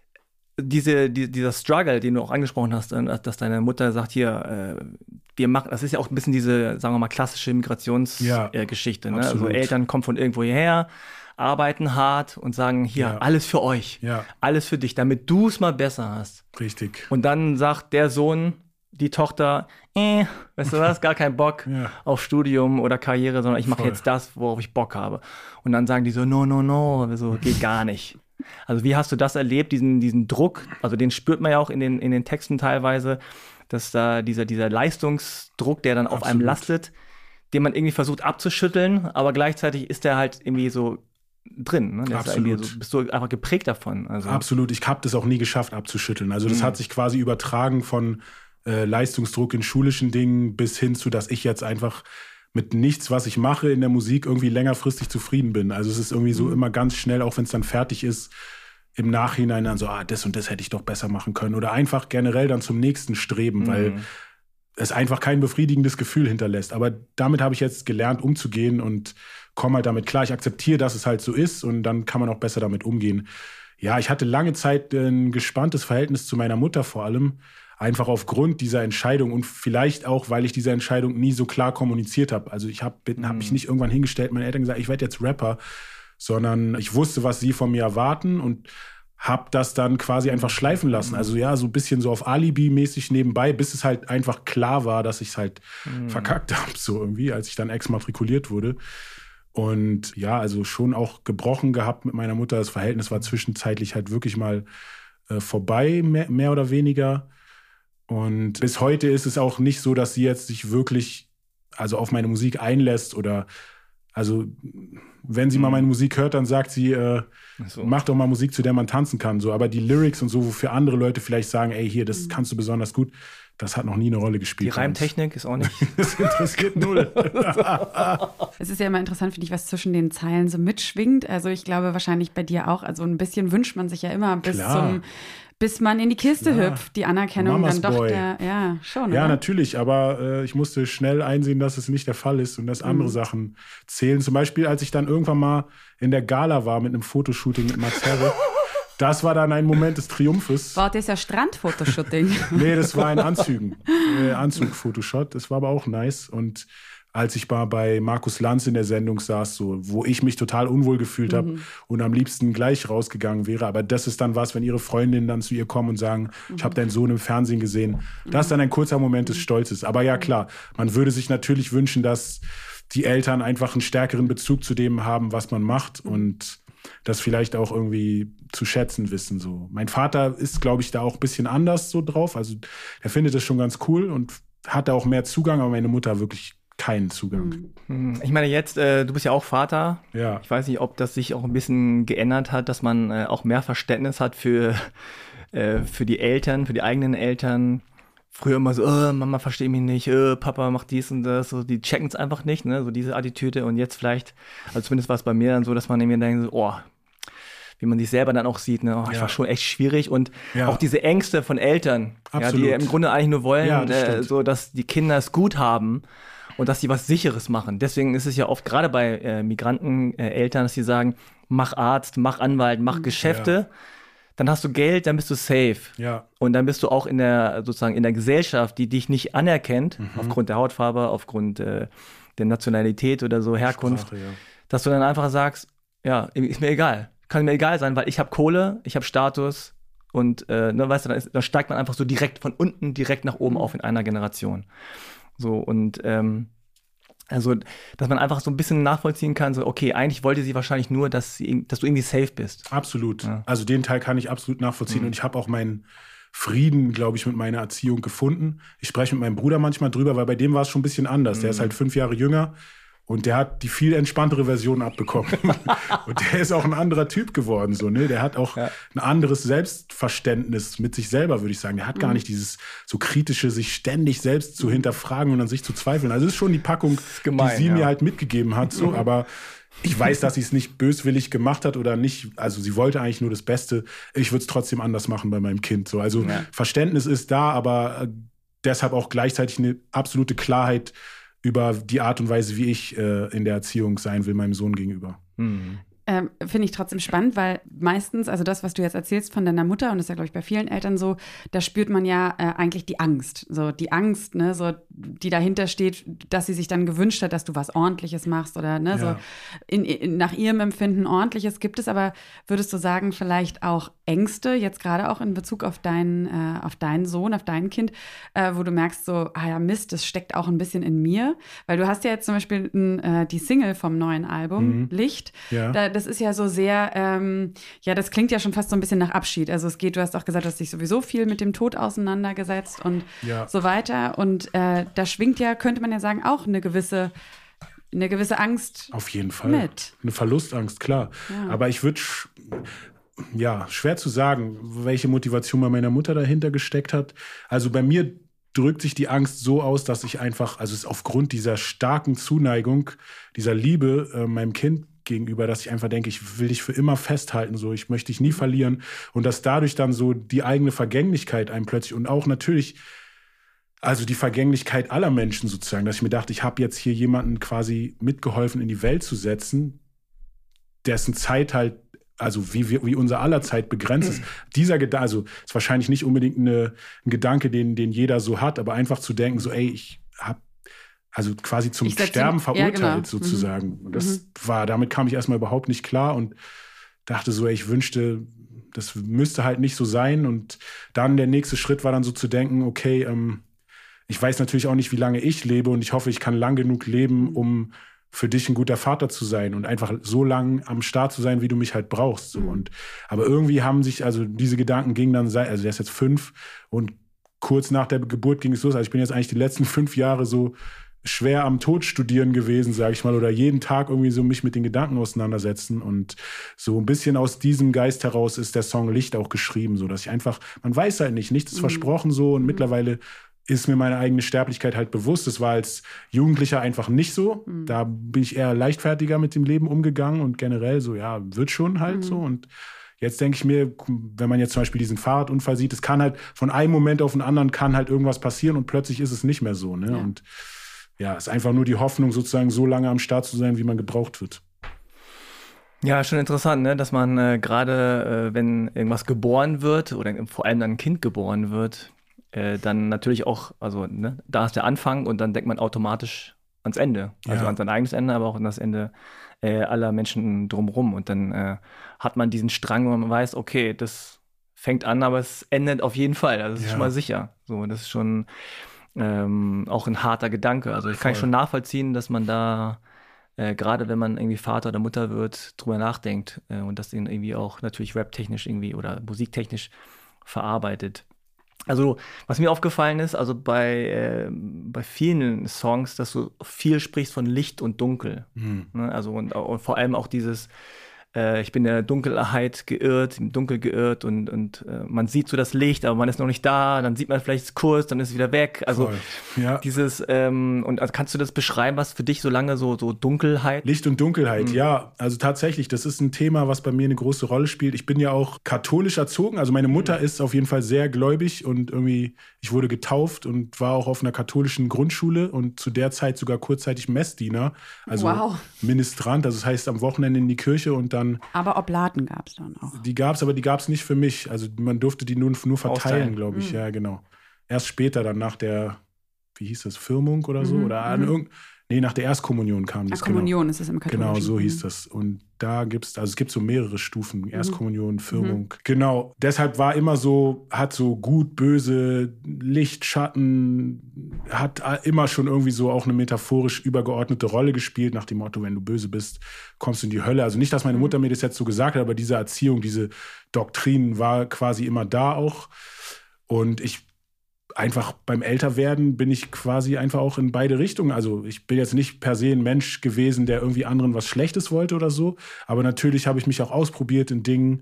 dieser Struggle, den du auch angesprochen hast, dass deine Mutter sagt, hier, wir machen, das ist ja auch ein bisschen diese, sagen wir mal, klassische Migrationsgeschichte. Ne? Also Eltern kommen von irgendwo hierher, arbeiten hart und sagen, hier, alles für euch, alles für dich, damit du es mal besser hast. Richtig. Und dann sagt der Sohn, die Tochter, weißt du was, gar keinen Bock auf Studium oder Karriere, sondern ich mache jetzt das, worauf ich Bock habe. Und dann sagen die so, no, so geht gar nicht. Also wie hast du das erlebt, diesen Druck, also den spürt man ja auch in den Texten teilweise, dass da dieser Leistungsdruck, der dann auf einem lastet, den man irgendwie versucht abzuschütteln, aber gleichzeitig ist der halt irgendwie so drin. Ne? Der ist irgendwie so, bist du einfach geprägt davon. Also. Absolut, ich habe das auch nie geschafft abzuschütteln. Also das hat sich quasi übertragen von Leistungsdruck in schulischen Dingen bis hin zu, dass ich jetzt einfach mit nichts, was ich mache in der Musik, irgendwie längerfristig zufrieden bin. Also es ist irgendwie so immer ganz schnell, auch wenn es dann fertig ist, im Nachhinein dann so, das und das hätte ich doch besser machen können. Oder einfach generell dann zum nächsten streben, weil es einfach kein befriedigendes Gefühl hinterlässt. Aber damit habe ich jetzt gelernt, umzugehen und komme halt damit klar. Ich akzeptiere, dass es halt so ist und dann kann man auch besser damit umgehen. Ja, ich hatte lange Zeit ein gespanntes Verhältnis zu meiner Mutter vor allem. Einfach aufgrund dieser Entscheidung und vielleicht auch, weil ich diese Entscheidung nie so klar kommuniziert habe. Also ich hab mich nicht irgendwann hingestellt, meine Eltern gesagt, ich werde jetzt Rapper, sondern ich wusste, was sie von mir erwarten und habe das dann quasi einfach schleifen lassen. Also ja, so ein bisschen so auf Alibi-mäßig nebenbei, bis es halt einfach klar war, dass ich es halt verkackt habe, so irgendwie, als ich dann exmatrikuliert wurde. Und ja, also schon auch gebrochen gehabt mit meiner Mutter. Das Verhältnis war zwischenzeitlich halt wirklich mal vorbei, mehr oder weniger. Und bis heute ist es auch nicht so, dass sie jetzt sich wirklich also auf meine Musik einlässt oder also wenn sie mal meine Musik hört, dann sagt sie, mach doch mal Musik, zu der man tanzen kann. So, aber die Lyrics und so, wofür andere Leute vielleicht sagen, ey, hier, das kannst du besonders gut, das hat noch nie eine Rolle gespielt. Die Reimtechnik ist auch nicht. Das interessiert null. Es ist ja immer interessant, finde ich, was zwischen den Zeilen so mitschwingt. Also ich glaube wahrscheinlich bei dir auch. Also ein bisschen wünscht man sich ja immer bis man in die Kiste hüpft, die Anerkennung Mamas dann doch Boy. schon. Ja, oder? Natürlich, aber ich musste schnell einsehen, dass es nicht der Fall ist und dass andere Sachen zählen. Zum Beispiel, als ich dann irgendwann mal in der Gala war mit einem Fotoshooting mit Max Herre. Das war dann ein Moment des Triumphes. War das ja Strandfotoshooting? Nee, das war ein Anzug-Fotoshot. Das war aber auch nice. Und als ich mal bei Markus Lanz in der Sendung saß, so, wo ich mich total unwohl gefühlt habe und am liebsten gleich rausgegangen wäre. Aber das ist dann was, wenn ihre Freundinnen dann zu ihr kommen und sagen, ich habe deinen Sohn im Fernsehen gesehen. Das ist dann ein kurzer Moment des Stolzes. Aber ja, klar, man würde sich natürlich wünschen, dass die Eltern einfach einen stärkeren Bezug zu dem haben, was man macht und das vielleicht auch irgendwie zu schätzen wissen. So. Mein Vater ist, glaube ich, da auch ein bisschen anders so drauf. Also er findet das schon ganz cool und hat da auch mehr Zugang, aber meine Mutter wirklich keinen Zugang. Ich meine jetzt, du bist ja auch Vater. Ja. Ich weiß nicht, ob das sich auch ein bisschen geändert hat, dass man auch mehr Verständnis hat für die Eltern, für die eigenen Eltern. Früher immer so, Mama versteht mich nicht, Papa macht dies und das, so, die checken es einfach nicht, ne, so diese Attitüde. Und jetzt vielleicht, also zumindest war es bei mir dann so, dass man irgendwie denkt, so, wie man sich selber dann auch sieht, ne, ich war schon echt schwierig. Und auch diese Ängste von Eltern, die im Grunde eigentlich nur wollen, so, dass die Kinder es gut haben und dass sie was Sicheres machen. Deswegen ist es ja oft gerade bei Migranten-Eltern, dass sie sagen, mach Arzt, mach Anwalt, mach Geschäfte. Dann hast du Geld, dann bist du safe. Ja. Und dann bist du auch in der Gesellschaft, die dich nicht anerkennt, aufgrund der Hautfarbe, aufgrund der Nationalität oder so, Herkunft, Sprache, dass du dann einfach sagst, ja, ist mir egal. Kann mir egal sein, weil ich habe Kohle, ich habe Status und weißt du, dann steigt man einfach so direkt von unten direkt nach oben auf in einer Generation. So, und also, dass man einfach so ein bisschen nachvollziehen kann, so, okay, eigentlich wollte sie wahrscheinlich nur, dass du irgendwie safe bist. Absolut. Ja. Also den Teil kann ich absolut nachvollziehen und ich habe auch meinen Frieden, glaube ich, mit meiner Erziehung gefunden. Ich spreche mit meinem Bruder manchmal drüber, weil bei dem war es schon ein bisschen anders. Der ist halt 5 Jahre jünger und der hat die viel entspanntere Version abbekommen. Und der ist auch ein anderer Typ geworden, so, ne? Der hat auch ein anderes Selbstverständnis mit sich selber, würde ich sagen. Der hat gar nicht dieses so kritische, sich ständig selbst zu hinterfragen und an sich zu zweifeln. Also das ist schon die Packung, gemein, die sie mir halt mitgegeben hat, so. Aber ich weiß, dass sie es nicht böswillig gemacht hat oder nicht. Also sie wollte eigentlich nur das Beste. Ich würde es trotzdem anders machen bei meinem Kind, so. Also Verständnis ist da, aber deshalb auch gleichzeitig eine absolute Klarheit über die Art und Weise, wie ich in der Erziehung sein will, meinem Sohn gegenüber. Finde ich trotzdem spannend, weil meistens, also das, was du jetzt erzählst von deiner Mutter, und das ist ja, glaube ich, bei vielen Eltern so, da spürt man ja eigentlich die Angst. So die Angst, ne, so, die dahinter steht, dass sie sich dann gewünscht hat, dass du was Ordentliches machst oder ne, so nach ihrem Empfinden Ordentliches. Gibt es aber, würdest du sagen, vielleicht auch Ängste, jetzt gerade auch in Bezug auf deinen Sohn, auf dein Kind, wo du merkst so, ja Mist, das steckt auch ein bisschen in mir. Weil du hast ja jetzt zum Beispiel die Single vom neuen Album, Licht. Ja. Das ist ja so sehr, das klingt ja schon fast so ein bisschen nach Abschied. Also du hast auch gesagt, du hast dich sowieso viel mit dem Tod auseinandergesetzt und so weiter. Und da schwingt ja, könnte man ja sagen, auch eine gewisse Angst. Auf jeden Fall. Mit. Eine Verlustangst, klar. Ja. Aber ich würde schwer zu sagen, welche Motivation bei meiner Mutter dahinter gesteckt hat. Also bei mir drückt sich die Angst so aus, dass ich einfach, also es ist aufgrund dieser starken Zuneigung, dieser Liebe meinem Kind gegenüber, dass ich einfach denke, ich will dich für immer festhalten, so, ich möchte dich nie verlieren und dass dadurch dann so die eigene Vergänglichkeit einem plötzlich und auch natürlich, also die Vergänglichkeit aller Menschen sozusagen, dass ich mir dachte, ich habe jetzt hier jemanden quasi mitgeholfen in die Welt zu setzen, dessen Zeit halt, also wie unser aller Zeit begrenzt ist. Dieser Gedanke, also ist wahrscheinlich nicht unbedingt ein Gedanke, den jeder so hat, aber einfach zu denken, so, ey, ich habe also quasi zum Sterben verurteilt sozusagen. Und damit kam ich erstmal überhaupt nicht klar und dachte so, ey, ich wünschte, das müsste halt nicht so sein. Und dann der nächste Schritt war dann so zu denken, okay, ich weiß natürlich auch nicht, wie lange ich lebe und ich hoffe, ich kann lang genug leben, um für dich ein guter Vater zu sein und einfach so lang am Start zu sein, wie du mich halt brauchst. So. Aber irgendwie haben sich, also diese Gedanken gingen dann, also der ist jetzt 5 und kurz nach der Geburt ging es los. Also ich bin jetzt eigentlich die letzten 5 Jahre so schwer am Tod studieren gewesen, sage ich mal, oder jeden Tag irgendwie so mich mit den Gedanken auseinandersetzen und so ein bisschen aus diesem Geist heraus ist der Song Licht auch geschrieben, so dass ich einfach, man weiß halt nicht, nichts ist versprochen so und mittlerweile ist mir meine eigene Sterblichkeit halt bewusst. Das war als Jugendlicher einfach nicht so. Da bin ich eher leichtfertiger mit dem Leben umgegangen und generell so, ja, wird schon halt so und jetzt denke ich mir, wenn man jetzt zum Beispiel diesen Fahrradunfall sieht, es kann halt von einem Moment auf den anderen kann halt irgendwas passieren und plötzlich ist es nicht mehr so, ne? Ja. Und ja, es ist einfach nur die Hoffnung, sozusagen so lange am Start zu sein, wie man gebraucht wird. Ja, schon interessant, ne? Dass man gerade, wenn irgendwas geboren wird oder vor allem dann ein Kind geboren wird, dann natürlich auch, also ne, da ist der Anfang und dann denkt man automatisch ans Ende. Also an sein eigenes Ende, aber auch an das Ende aller Menschen drumherum. Und dann hat man diesen Strang, wo man weiß, okay, das fängt an, aber es endet auf jeden Fall. Also das ist schon mal sicher. So, das ist schon auch ein harter Gedanke. Also ich kann schon nachvollziehen, dass man da gerade wenn man irgendwie Vater oder Mutter wird, drüber nachdenkt und das dann irgendwie auch natürlich raptechnisch irgendwie oder musiktechnisch verarbeitet. Also, was mir aufgefallen ist, also bei vielen Songs, dass du viel sprichst von Licht und Dunkel. Ne? Also und vor allem auch dieses ich bin in der Dunkelheit geirrt, im Dunkel geirrt und man sieht so das Licht, aber man ist noch nicht da, dann sieht man vielleicht kurz, dann ist es wieder weg. Also dieses, und also kannst du das beschreiben, was für dich so lange so Dunkelheit? Licht und Dunkelheit, ja. Also tatsächlich, das ist ein Thema, was bei mir eine große Rolle spielt. Ich bin ja auch katholisch erzogen, also meine Mutter ist auf jeden Fall sehr gläubig und irgendwie, ich wurde getauft und war auch auf einer katholischen Grundschule und zu der Zeit sogar kurzzeitig Messdiener, also Ministrant, also das heißt am Wochenende in die Kirche und dann. Aber Oblaten gab es dann auch. Die gab es, aber die gab es nicht für mich. Also man durfte die nur verteilen, glaube ich. Ja, genau. Erst später, dann nach der, wie hieß das, Firmung oder so? Oder nach der Erstkommunion kam das. Kommunion ist es im Katholischen. Genau, so hieß das. Und da es gibt so mehrere Stufen. Erstkommunion, Firmung. Genau. Deshalb war immer so, hat so gut, böse, Licht, Schatten, hat immer schon irgendwie so auch eine metaphorisch übergeordnete Rolle gespielt, nach dem Motto, wenn du böse bist, kommst du in die Hölle. Also nicht, dass meine Mutter mir das jetzt so gesagt hat, aber diese Erziehung, diese Doktrin war quasi immer da auch. Und einfach beim Älterwerden bin ich quasi einfach auch in beide Richtungen. Also ich bin jetzt nicht per se ein Mensch gewesen, der irgendwie anderen was Schlechtes wollte oder so. Aber natürlich habe ich mich auch ausprobiert in Dingen,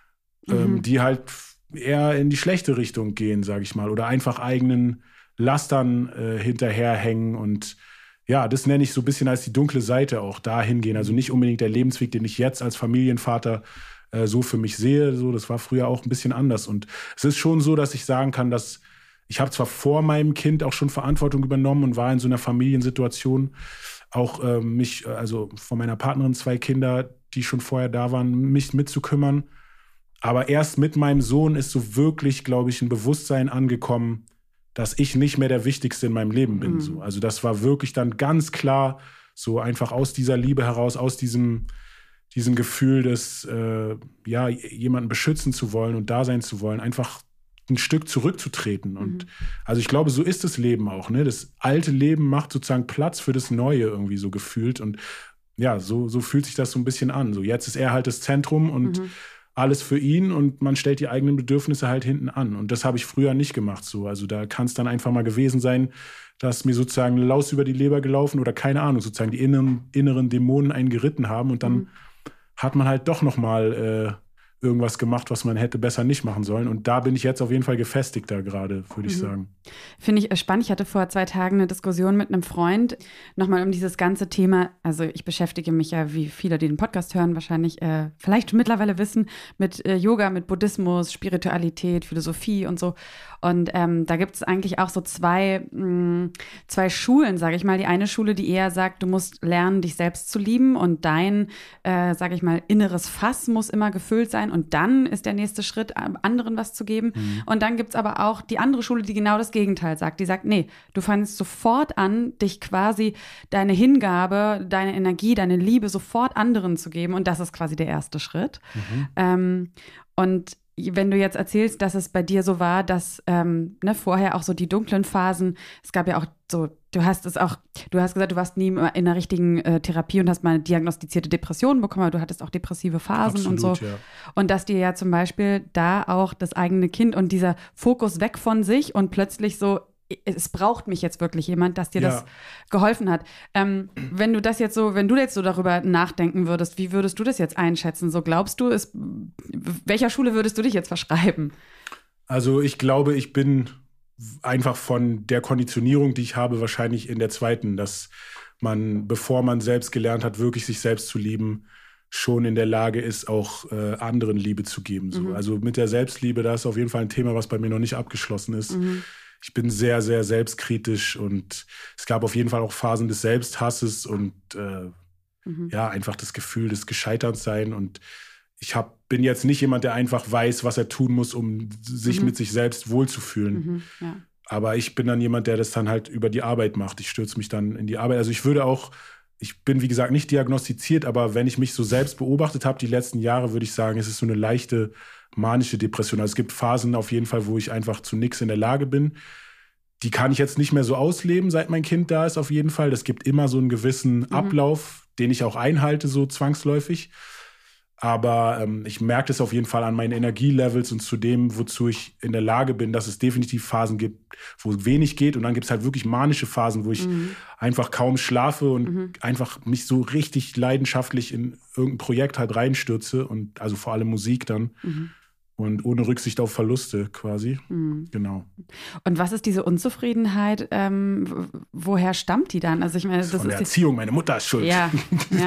die halt eher in die schlechte Richtung gehen, sage ich mal. Oder einfach eigenen Lastern hinterherhängen. Und ja, das nenne ich so ein bisschen als die dunkle Seite auch dahin gehen. Also nicht unbedingt der Lebensweg, den ich jetzt als Familienvater so für mich sehe. So, das war früher auch ein bisschen anders. Und es ist schon so, dass ich sagen kann, dass ich habe zwar vor meinem Kind auch schon Verantwortung übernommen und war in so einer Familiensituation, auch also von meiner Partnerin 2 Kinder, die schon vorher da waren, mich mitzukümmern. Aber erst mit meinem Sohn ist so wirklich, glaube ich, ein Bewusstsein angekommen, dass ich nicht mehr der Wichtigste in meinem Leben bin. So. Also das war wirklich dann ganz klar so einfach aus dieser Liebe heraus, aus diesem Gefühl des, jemanden beschützen zu wollen und da sein zu wollen, einfach ein Stück zurückzutreten. Und also ich glaube, so ist das Leben auch. Ne? Das alte Leben macht sozusagen Platz für das Neue irgendwie so gefühlt. Und ja, so fühlt sich das so ein bisschen an. So, jetzt ist er halt das Zentrum und alles für ihn und man stellt die eigenen Bedürfnisse halt hinten an. Und das habe ich früher nicht gemacht. So. Also da kann es dann einfach mal gewesen sein, dass mir sozusagen eine Laus über die Leber gelaufen oder keine Ahnung, sozusagen die inneren Dämonen einen geritten haben. Und dann hat man halt doch noch mal irgendwas gemacht, was man hätte besser nicht machen sollen. Und da bin ich jetzt auf jeden Fall gefestigter gerade, würde ich sagen. Finde ich spannend. Ich hatte vor 2 Tagen eine Diskussion mit einem Freund, nochmal um dieses ganze Thema, also ich beschäftige mich ja, wie viele, die den Podcast hören, wahrscheinlich vielleicht mittlerweile wissen, mit Yoga, mit Buddhismus, Spiritualität, Philosophie und so. Und da gibt es eigentlich auch so zwei Schulen, sage ich mal. Die eine Schule, die eher sagt, du musst lernen, dich selbst zu lieben und dein, sage ich mal, inneres Fass muss immer gefüllt sein und dann ist der nächste Schritt, anderen was zu geben. Und dann gibt es aber auch die andere Schule, die genau das Gegenteil sagt. Die sagt, nee, du fängst sofort an, dich quasi deine Hingabe, deine Energie, deine Liebe sofort anderen zu geben und das ist quasi der erste Schritt. Und wenn du jetzt erzählst, dass es bei dir so war, dass vorher auch so die dunklen Phasen, es gab ja auch so, du hast gesagt, du warst nie in einer richtigen Therapie und hast mal eine diagnostizierte Depression bekommen, aber du hattest auch depressive Phasen. Absolut, und so. Ja. Und dass dir ja zum Beispiel da auch das eigene Kind und dieser Fokus weg von sich und plötzlich so, es braucht mich jetzt wirklich jemand, dass dir das geholfen hat. Wenn du jetzt so darüber nachdenken würdest, wie würdest du das jetzt einschätzen? So glaubst du, welcher Schule würdest du dich jetzt verschreiben? Also ich glaube, ich bin einfach von der Konditionierung, die ich habe, wahrscheinlich in der zweiten, dass man, bevor man selbst gelernt hat, wirklich sich selbst zu lieben, schon in der Lage ist, auch anderen Liebe zu geben. So. Also mit der Selbstliebe, da ist auf jeden Fall ein Thema, was bei mir noch nicht abgeschlossen ist. Ich bin sehr, sehr selbstkritisch und es gab auf jeden Fall auch Phasen des Selbsthasses und einfach das Gefühl des Gescheitertsein. Und ich bin jetzt nicht jemand, der einfach weiß, was er tun muss, um sich mit sich selbst wohlzufühlen. Aber ich bin dann jemand, der das dann halt über die Arbeit macht. Ich stürze mich dann in die Arbeit. Also ich bin, wie gesagt, nicht diagnostiziert, aber wenn ich mich so selbst beobachtet habe die letzten Jahre, würde ich sagen, es ist so eine leichte manische Depression. Also es gibt Phasen auf jeden Fall, wo ich einfach zu nichts in der Lage bin. Die kann ich jetzt nicht mehr so ausleben, seit mein Kind da ist auf jeden Fall. Es gibt immer so einen gewissen Ablauf, den ich auch einhalte, so zwangsläufig. Aber ich merke das auf jeden Fall an meinen Energielevels und zu dem, wozu ich in der Lage bin, dass es definitiv Phasen gibt, wo wenig geht. Und dann gibt es halt wirklich manische Phasen, wo ich einfach kaum schlafe und einfach mich so richtig leidenschaftlich in irgendein Projekt halt reinstürze. Und also vor allem Musik dann. Und ohne Rücksicht auf Verluste quasi. Genau. Und was ist diese Unzufriedenheit? Woher stammt die dann? Also ich meine, das von ist der Erziehung, meine Mutter ist schuld. Ja.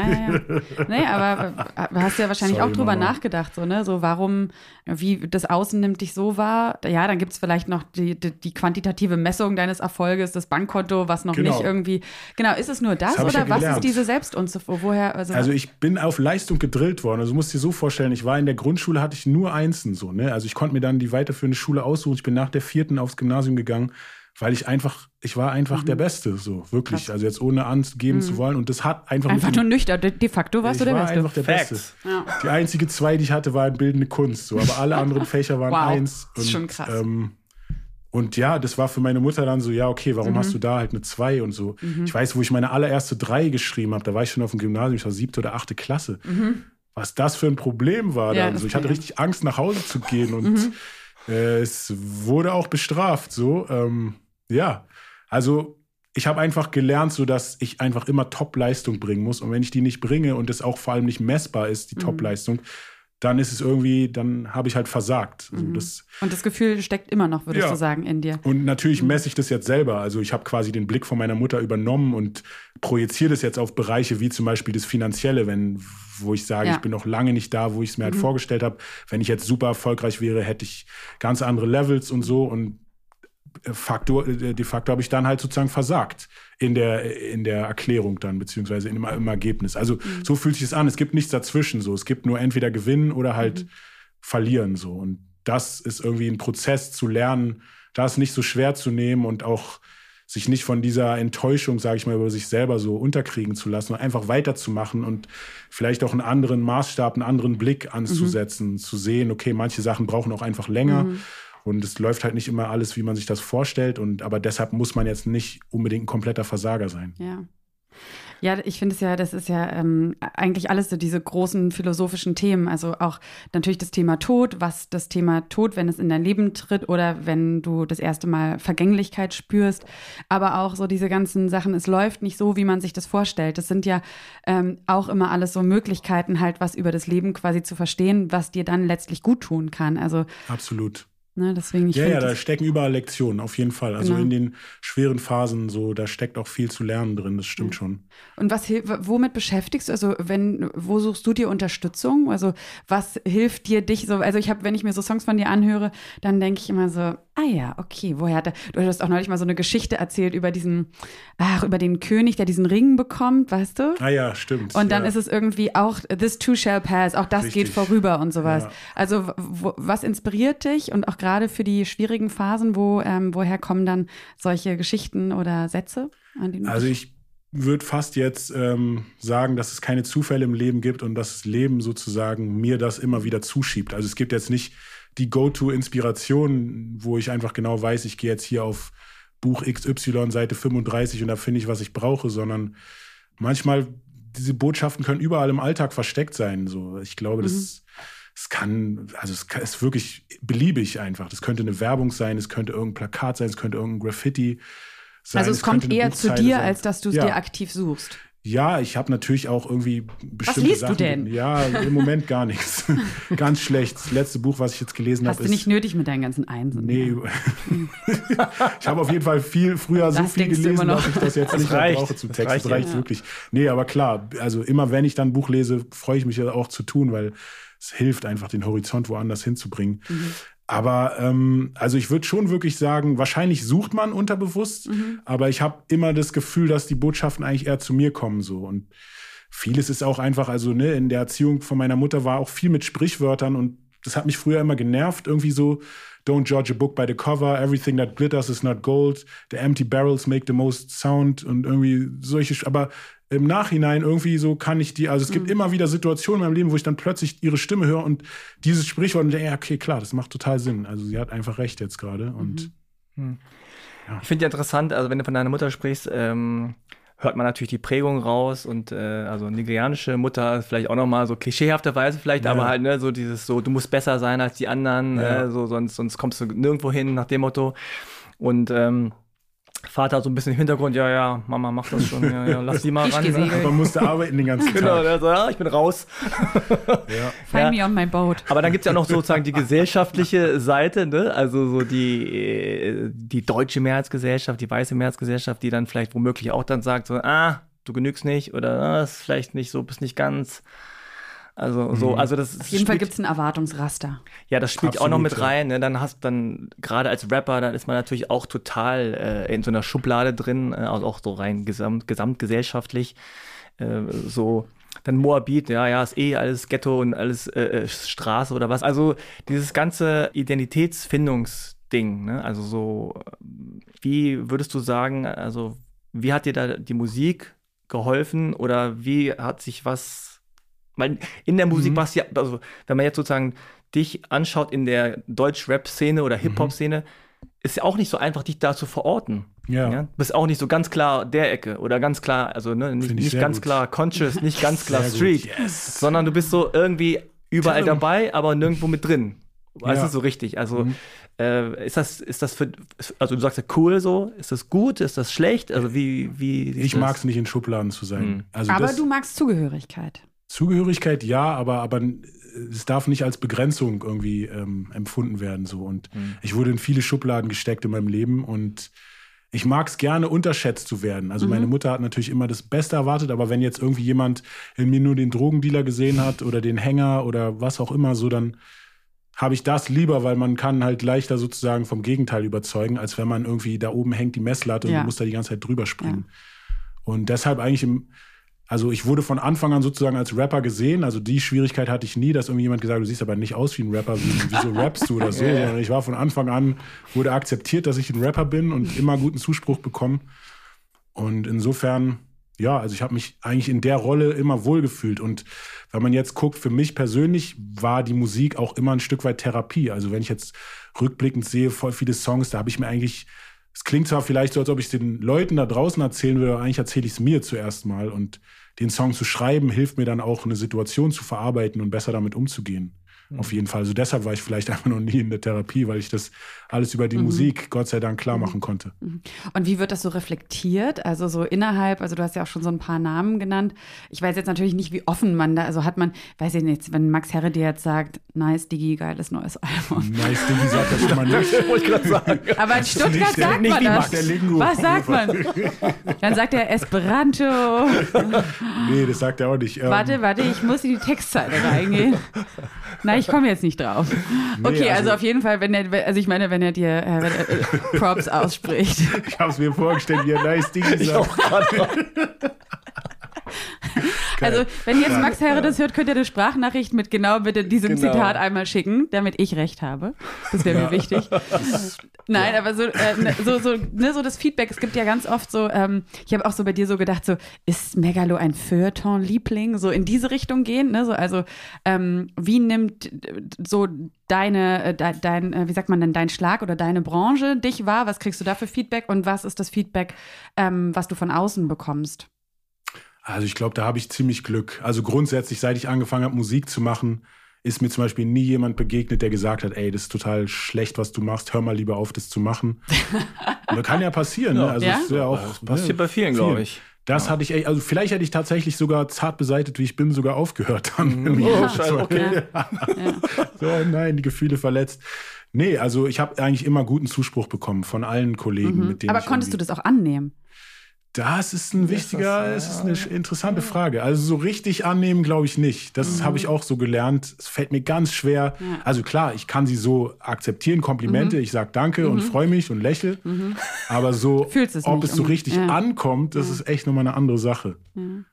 Nee, aber hast du ja wahrscheinlich auch drüber nachgedacht, so, ne? So warum, wie das Außen nimmt dich so wahr. Ja, dann gibt es vielleicht noch die quantitative Messung deines Erfolges, das Bankkonto, was noch nicht irgendwie. Genau, ist es nur das oder was ist diese Selbstunzufriedenheit? Woher? Also ich bin auf Leistung gedrillt worden. Also du musst dir so vorstellen, ich war in der Grundschule, hatte ich nur Einsen. So, ne? Also ich konnte mir dann die weiterführende Schule aussuchen. Ich bin nach der 4. aufs Gymnasium gegangen, weil ich war einfach der Beste, so wirklich. Krass. Also jetzt ohne angeben zu wollen. Und das hat einfach nur nüchtern. De facto warst du der Beste. Ich war einfach der Beste. Ja. Die einzige 2, die ich hatte, war bildende Kunst. So. Aber alle anderen Fächer waren 1. Das ist schon krass. Und ja, das war für meine Mutter dann so, ja, okay, warum hast du da halt eine 2 und so. Ich weiß, wo ich meine allererste 3 geschrieben habe, da war ich schon auf dem Gymnasium, ich war 7. oder 8. Klasse. Was das für ein Problem war. Ja, also ich hatte richtig Angst, nach Hause zu gehen und es wurde auch bestraft. So, ja, also ich habe einfach gelernt, so dass ich einfach immer Top-Leistung bringen muss. Und wenn ich die nicht bringe und es auch vor allem nicht messbar ist, die Top-Leistung, dann ist es irgendwie, dann habe ich halt versagt. Also und das Gefühl steckt immer noch, würdest du sagen, in dir. Und natürlich messe ich das jetzt selber. Also ich habe quasi den Blick von meiner Mutter übernommen und projiziere das jetzt auf Bereiche wie zum Beispiel das Finanzielle, wo ich sage, ich bin noch lange nicht da, wo ich es mir halt vorgestellt habe. Wenn ich jetzt super erfolgreich wäre, hätte ich ganz andere Levels und so. Und de facto habe ich dann halt sozusagen versagt in der Erklärung dann, beziehungsweise im Ergebnis. Also so fühlt sich es an. Es gibt nichts dazwischen so. Es gibt nur entweder gewinnen oder halt verlieren so. Und das ist irgendwie ein Prozess zu lernen, das nicht so schwer zu nehmen und auch sich nicht von dieser Enttäuschung, sage ich mal, über sich selber so unterkriegen zu lassen und einfach weiterzumachen und vielleicht auch einen anderen Maßstab, einen anderen Blick anzusetzen, zu sehen, okay, manche Sachen brauchen auch einfach länger. Und es läuft halt nicht immer alles, wie man sich das vorstellt. Aber deshalb muss man jetzt nicht unbedingt ein kompletter Versager sein. Ja, ich finde es ja, das ist ja eigentlich alles so diese großen philosophischen Themen. Also auch natürlich das Thema Tod, was das Thema Tod, wenn es in dein Leben tritt oder wenn du das erste Mal Vergänglichkeit spürst. Aber auch so diese ganzen Sachen, es läuft nicht so, wie man sich das vorstellt. Das sind ja auch immer alles so Möglichkeiten, halt was über das Leben quasi zu verstehen, was dir dann letztlich gut tun kann. Also absolut. Ne, deswegen, da stecken überall Lektionen, auf jeden Fall. Also in den schweren Phasen, so, da steckt auch viel zu lernen drin, das stimmt schon. Und womit beschäftigst du? Also wo suchst du dir Unterstützung? Also was hilft dir dich so? Also wenn ich mir so Songs von dir anhöre, dann denke ich immer so, okay, woher du hast auch neulich mal so eine Geschichte erzählt über über den König, der diesen Ring bekommt, weißt du? Ja, stimmt. Und dann ist es irgendwie auch, this too shall pass, auch das geht vorüber und sowas. Ja. Also was inspiriert dich und auch gerade für die schwierigen Phasen, woher kommen dann solche Geschichten oder Sätze? Also ich würde fast jetzt sagen, dass es keine Zufälle im Leben gibt und dass das Leben sozusagen mir das immer wieder zuschiebt. Also es gibt jetzt nicht die Go-To-Inspiration, wo ich einfach genau weiß, ich gehe jetzt hier auf Buch XY, Seite 35 und da finde ich, was ich brauche, sondern manchmal, diese Botschaften können überall im Alltag versteckt sein. So. Ich glaube, es ist wirklich beliebig einfach. Das könnte eine Werbung sein, es könnte irgendein Plakat sein, es könnte irgendein Graffiti sein. Also es kommt eher zu dir, als dass du es dir aktiv suchst. Ja, ich habe natürlich auch irgendwie bestimmte Sachen. Was liest du denn? Ja, im Moment gar nichts. Ganz schlecht. Das letzte Buch, was ich jetzt gelesen habe, ist... Hast du nicht nötig mit deinen ganzen Einsen? Nee. Ich habe auf jeden Fall früher so viel gelesen, dass ich das jetzt nicht mehr brauche zum Text. Das reicht wirklich. Nee, aber klar, also immer wenn ich dann ein Buch lese, freue ich mich ja auch zu tun, weil es hilft einfach, den Horizont woanders hinzubringen. Aber also ich würde schon wirklich sagen, wahrscheinlich sucht man unterbewusst, aber ich habe immer das Gefühl, dass die Botschaften eigentlich eher zu mir kommen so. Und vieles ist auch einfach, also in der Erziehung von meiner Mutter war auch viel mit Sprichwörtern und das hat mich früher immer genervt, irgendwie so don't judge a book by the cover, everything that glitters is not gold, the empty barrels make the most sound und irgendwie solche, aber im Nachhinein irgendwie so kann ich die, also es gibt immer wieder Situationen in meinem Leben, wo ich dann plötzlich ihre Stimme höre und dieses Sprichwort und denke, ja, okay, klar, das macht total Sinn. Also sie hat einfach recht jetzt gerade und Ich finde ja interessant, also wenn du von deiner Mutter sprichst, hört man natürlich die Prägung raus und also nigerianische Mutter vielleicht auch nochmal so klischeehafterweise vielleicht, aber halt ne, so dieses so, du musst besser sein als die anderen, so sonst kommst du nirgendwo hin nach dem Motto und Vater so ein bisschen im Hintergrund, ja, Mama macht das schon, ja, lass die mal ran. Man musste arbeiten den ganzen Tag. Genau, der so, ja, ich bin raus. Find me on my boat. Aber dann gibt es ja noch sozusagen die gesellschaftliche Seite, ne? Also so die deutsche Mehrheitsgesellschaft, die weiße Mehrheitsgesellschaft, die dann vielleicht womöglich auch dann sagt, so, du genügst nicht oder das ist vielleicht nicht so, bist nicht ganz. Also so, also das auf jeden Fall gibt es ein Erwartungsraster. Ja, das spielt auch noch mit rein. Ne? Dann gerade als Rapper, dann ist man natürlich auch total in so einer Schublade drin, also auch so rein gesamtgesellschaftlich. So, dann Moabit, ja, ist alles Ghetto und alles Straße oder was. Also dieses ganze Identitätsfindungsding, ne? Also so, wie würdest du sagen, also wie hat dir da die Musik geholfen oder wie hat sich was. Weil in der Musik war es ja, also wenn man jetzt sozusagen dich anschaut in der Deutsch-Rap-Szene oder Hip-Hop-Szene, ist ja auch nicht so einfach, dich da zu verorten. Ja. Du bist auch nicht so ganz klar der Ecke oder ganz klar, also ne, nicht ganz klar Conscious, nicht ganz klar Street, sondern du bist so irgendwie überall dabei, aber nirgendwo mit drin. Weißt du, so richtig. Also ist das für, also du sagst ja cool so, ist das gut, ist das schlecht? Also wie ich mag es nicht in Schubladen zu sein. Also aber du magst Zugehörigkeit. Zugehörigkeit, ja, aber es darf nicht als Begrenzung irgendwie empfunden werden. So. Und ich wurde in viele Schubladen gesteckt in meinem Leben und ich mag es gerne, unterschätzt zu werden. Also meine Mutter hat natürlich immer das Beste erwartet, aber wenn jetzt irgendwie jemand in mir nur den Drogendealer gesehen hat oder den Hänger oder was auch immer, so dann habe ich das lieber, weil man kann halt leichter sozusagen vom Gegenteil überzeugen, als wenn man irgendwie da oben hängt die Messlatte und du musst da die ganze Zeit drüber springen. Ja. Und deshalb eigentlich also ich wurde von Anfang an sozusagen als Rapper gesehen. Also die Schwierigkeit hatte ich nie, dass irgendjemand gesagt hat, du siehst aber nicht aus wie ein Rapper, wieso rappst du oder so. Sondern ich war von Anfang an, wurde akzeptiert, dass ich ein Rapper bin und immer guten Zuspruch bekommen. Und insofern, ja, also ich habe mich eigentlich in der Rolle immer wohlgefühlt. Und wenn man jetzt guckt, für mich persönlich war die Musik auch immer ein Stück weit Therapie. Also wenn ich jetzt rückblickend sehe, voll viele Songs, da habe ich mir eigentlich, es klingt zwar vielleicht so, als ob ich es den Leuten da draußen erzählen würde, aber eigentlich erzähle ich es mir zuerst mal. Und den Song zu schreiben, hilft mir dann auch, eine Situation zu verarbeiten und besser damit umzugehen. Auf jeden Fall. Also deshalb war ich vielleicht einfach noch nie in der Therapie, weil ich das alles über die Musik, Gott sei Dank, klar machen konnte. Und wie wird das so reflektiert? Also so innerhalb, also du hast ja auch schon so ein paar Namen genannt. Ich weiß jetzt natürlich nicht, wie offen man da, also hat man, weiß ich nicht, wenn Max Herre dir jetzt sagt, nice, Diggi, geiles neues Album. Nice, Diggi sagt das schon mal nicht. Wollte ich gerade sagen. Aber in Stuttgart sagt man das. Was sagt man? Dann sagt er Esperanto. Nee, das sagt er auch nicht. Warte, ich muss in die Textzeile reingehen. Nein, ich komme jetzt nicht drauf. Okay, nee, also auf jeden Fall, wenn er dir Props ausspricht. Ich habe es mir vorgestellt, wie er nice Dinge sagt. Also, wenn jetzt Max Herre das hört, könnt ihr eine Sprachnachricht mit genau bitte diesem Zitat einmal schicken, damit ich recht habe. Das wäre mir wichtig. Nein, aber so das Feedback, es gibt ja ganz oft so, ich habe auch so bei dir so gedacht, so, ist Megalo ein Feuilleton-Liebling? So in diese Richtung gehen, ne? So, also, wie nimmt so dein Schlag oder deine Branche dich wahr? Was kriegst du da für Feedback und was ist das Feedback, was du von außen bekommst? Also ich glaube, da habe ich ziemlich Glück. Also grundsätzlich, seit ich angefangen habe, Musik zu machen, ist mir zum Beispiel nie jemand begegnet, der gesagt hat, ey, das ist total schlecht, was du machst, hör mal lieber auf, das zu machen. Das kann ja passieren. Ne? Also ja? Ist ja auch, das passiert bei vielen, glaube ich. Das hatte ich, also vielleicht hätte ich tatsächlich sogar zart beseitigt, wie ich bin, sogar aufgehört. Okay. So, nein, die Gefühle verletzt. Nee, also ich habe eigentlich immer guten Zuspruch bekommen von allen Kollegen, mit denen Aber konntest du das auch annehmen? Das ist eine interessante Frage. Also so richtig annehmen, glaube ich nicht. Das habe ich auch so gelernt. Es fällt mir ganz schwer. Ja. Also klar, ich kann sie so akzeptieren, Komplimente. Ich sage Danke und freue mich und lächle. Aber so, ob es so richtig ankommt, das ist echt nochmal eine andere Sache.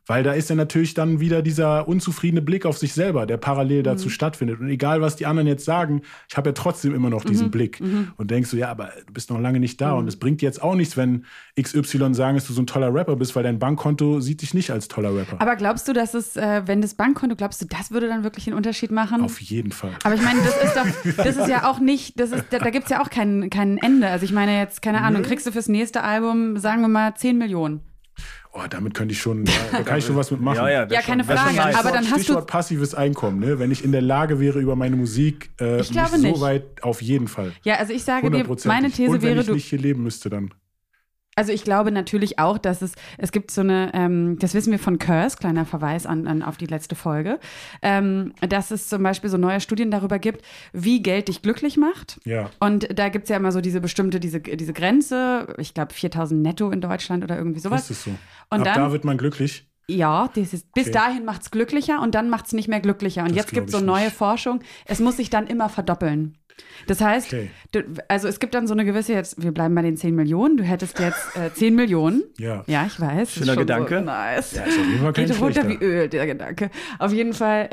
Weil da ist ja natürlich dann wieder dieser unzufriedene Blick auf sich selber, der parallel dazu stattfindet. Und egal, was die anderen jetzt sagen, ich habe ja trotzdem immer noch diesen Blick. Und denkst so, ja, aber du bist noch lange nicht da. Und es bringt jetzt auch nichts, wenn XY sagen, dass du so ein toller Rapper bist, weil dein Bankkonto sieht dich nicht als toller Rapper. Aber glaubst du, dass es, wenn das Bankkonto, glaubst du, das würde dann wirklich einen Unterschied machen? Auf jeden Fall. Aber ich meine, das ist ja auch nicht, da gibt es ja auch kein Ende. Also ich meine jetzt, keine Ahnung, kriegst du fürs nächste Album, sagen wir mal, 10 Millionen. Oh, damit könnte ich schon, da kann ich schon was mitmachen. Ja, keine Frage. nice. Aber dann hast Stichwort passives Einkommen, ne? Wenn ich in der Lage wäre, über meine Musik ich glaube mich nicht. so weit, auf jeden Fall. Ja, also ich sage dir, 100%. meine These Und wenn wäre, ich nicht hier leben müsste, dann. Also ich glaube natürlich auch, dass es gibt so eine, das wissen wir von Curse, kleiner Verweis auf die letzte Folge, dass es zum Beispiel so neue Studien darüber gibt, wie Geld dich glücklich macht. Ja. Und da gibt es ja immer so diese bestimmte, diese Grenze, ich glaube 4.000 netto in Deutschland oder irgendwie sowas. Ist es so. Und Ab dann, da wird man glücklich. ja, bis Okay. dahin macht es glücklicher und dann macht es nicht mehr glücklicher. Und Das jetzt gibt es so glaub ich neue nicht. Forschung, es muss sich dann immer verdoppeln. Das heißt, Okay. also es gibt dann so eine gewisse, jetzt, wir bleiben bei den 10 Millionen, du hättest jetzt 10 Millionen. Ja. Ja, ich weiß. Schöner ist schon Gedanke. So nice. Ja, ist auf jeden Fall kein Geht runter schlechter. wie Öl, der Gedanke. Auf jeden Fall,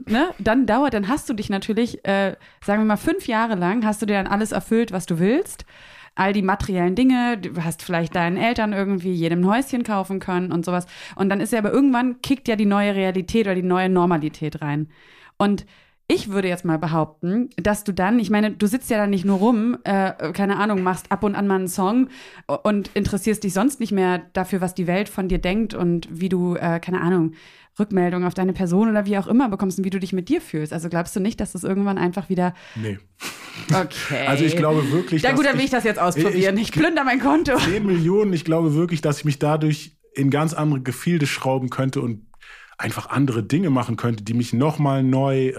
dann hast du dich natürlich, sagen wir mal 5 Jahre lang, hast du dir dann alles erfüllt, was du willst. All die materiellen Dinge, du hast vielleicht deinen Eltern irgendwie jedem ein Häuschen kaufen können und sowas. Und dann ist ja aber irgendwann kickt ja die neue Realität oder die neue Normalität rein. Und ich würde jetzt mal behaupten, dass du dann, ich meine, du sitzt ja dann nicht nur rum, keine Ahnung, machst ab und an mal einen Song und interessierst dich sonst nicht mehr dafür, was die Welt von dir denkt und wie du, keine Ahnung, Rückmeldungen auf deine Person oder wie auch immer bekommst und wie du dich mit dir fühlst. Also glaubst du nicht, dass das irgendwann einfach wieder... Nee. Okay. Also ich glaube wirklich, Ja gut, dass dann will ich das jetzt ausprobieren. Ich plünder mein Konto. 10 Millionen, ich glaube wirklich, dass ich mich dadurch in ganz andere Gefilde schrauben könnte und einfach andere Dinge machen könnte, die mich nochmal neu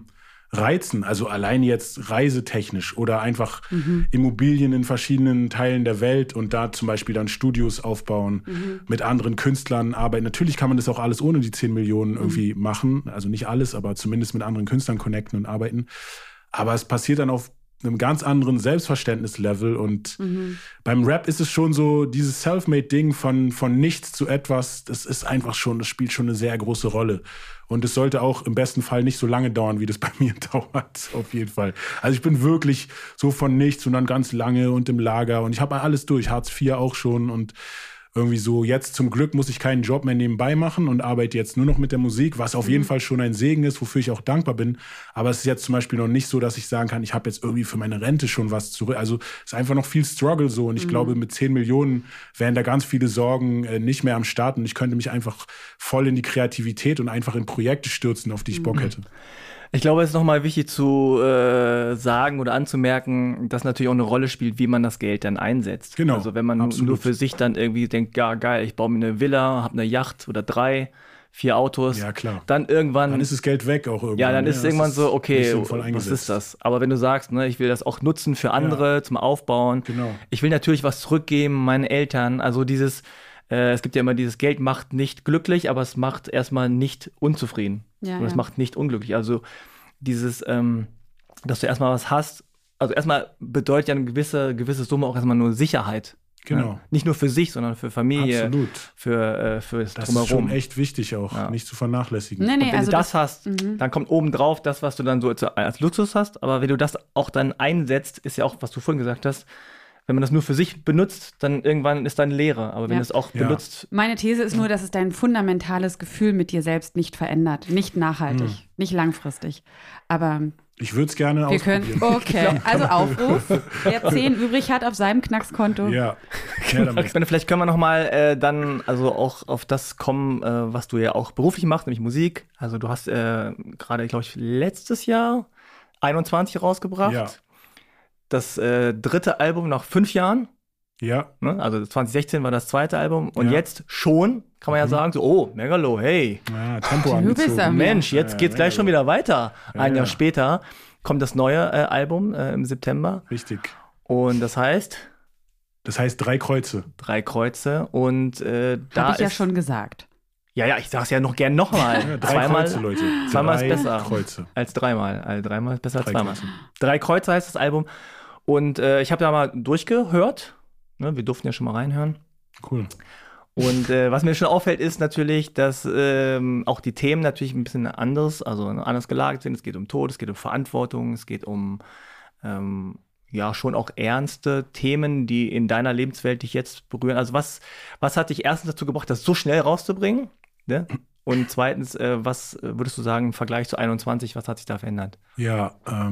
reizen. Also allein jetzt reisetechnisch oder einfach Immobilien in verschiedenen Teilen der Welt und da zum Beispiel dann Studios aufbauen, mit anderen Künstlern arbeiten. Natürlich kann man das auch alles ohne die 10 Millionen irgendwie machen. Also nicht alles, aber zumindest mit anderen Künstlern connecten und arbeiten. Aber es passiert dann auf einem ganz anderen Selbstverständnislevel und beim Rap ist es schon so, dieses Selfmade-Ding von nichts zu etwas, das ist einfach schon, das spielt schon eine sehr große Rolle. Und es sollte auch im besten Fall nicht so lange dauern, wie das bei mir dauert, auf jeden Fall. Also ich bin wirklich so von nichts und dann ganz lange und im Lager und ich habe alles durch, Hartz IV auch schon und irgendwie so, jetzt zum Glück muss ich keinen Job mehr nebenbei machen und arbeite jetzt nur noch mit der Musik, was auf jeden Fall schon ein Segen ist, wofür ich auch dankbar bin. Aber es ist jetzt zum Beispiel noch nicht so, dass ich sagen kann, ich habe jetzt irgendwie für meine Rente schon was zurück. Also es ist einfach noch viel Struggle so. Und ich glaube, mit 10 Millionen wären da ganz viele Sorgen nicht mehr am Start. Und ich könnte mich einfach voll in die Kreativität und einfach in Projekte stürzen, auf die ich Bock hätte. Ich glaube, es ist nochmal wichtig zu sagen oder anzumerken, dass natürlich auch eine Rolle spielt, wie man das Geld dann einsetzt. Genau, Also wenn man absolut. nur für sich dann irgendwie denkt, ja geil, ich baue mir eine Villa, habe eine Yacht oder 3, 4 Autos. Ja, klar. Dann irgendwann... Dann ist das Geld weg auch irgendwann. ja, dann ist Das irgendwann so, nicht okay, sinnvoll was eingesetzt. ist das? Aber wenn du sagst, ne, ich will das auch nutzen für andere, zum Aufbauen. Genau. Ich will natürlich was zurückgeben, meinen Eltern. Also dieses, es gibt ja immer dieses Geld macht nicht glücklich, aber es macht erstmal nicht unzufrieden. Ja, Und es ja. macht nicht unglücklich. Also dieses, dass du erstmal was hast, also erstmal bedeutet ja eine gewisse Summe auch erstmal nur Sicherheit. Genau. Ne? Nicht nur für sich, sondern für Familie, Absolut. für das Das ist Drumherum. schon echt wichtig auch, Ja. nicht zu vernachlässigen. Nee, Und wenn also du das hast, dann kommt obendrauf das, was du dann so als Luxus hast. Aber wenn du das auch dann einsetzt, ist ja auch, was du vorhin gesagt hast, wenn man das nur für sich benutzt, dann irgendwann ist dann Leere. Aber wenn Ja. du es auch Ja. benutzt, Meine These ist nur, dass es dein fundamentales Gefühl mit dir selbst nicht verändert. Nicht nachhaltig, nicht langfristig. Aber Ich würde es gerne wir können. ausprobieren. Okay, also Aufruf. Wer 10 übrig hat auf seinem Knackskonto. Ja, her damit. ich meine, vielleicht können wir noch mal dann also auch auf das kommen, was du ja auch beruflich machst, nämlich Musik. Also du hast gerade, glaube ich, letztes Jahr 21 rausgebracht. Ja. Das 3. Album nach 5 Jahren. Ja, Ne? Also 2016 war das 2. Album. Und Ja. jetzt schon, kann man ja sagen, so, oh, Megalo, hey, ja, Tempo Du bist angezogen. am- Mensch, jetzt Ja, geht's gleich schon wieder weiter. Ein ja. Jahr später kommt das neue Album im September. Richtig. Und das heißt Das heißt 3 Kreuze. 3 Kreuze. Und da Habe ich ja ist, schon gesagt. ja, ich sag's ja noch gern nochmal. Ja, 3 Kreuze, Leute. zweimal ist 3 besser. Kreuze. Als 3-mal. Also 3-mal ist besser als 3 2-mal. Kreuze. 3 Kreuze heißt das Album. Und ich habe da mal durchgehört. Ne, wir durften ja schon mal reinhören. Cool. Und was mir schon auffällt, ist natürlich, dass auch die Themen natürlich ein bisschen anders gelagert sind. Es geht um Tod, es geht um Verantwortung, es geht um schon auch ernste Themen, die in deiner Lebenswelt dich jetzt berühren. Also was hat dich erstens dazu gebracht, das so schnell rauszubringen? Ne? Und zweitens, was würdest du sagen im Vergleich zu 21, was hat sich da verändert? Ja,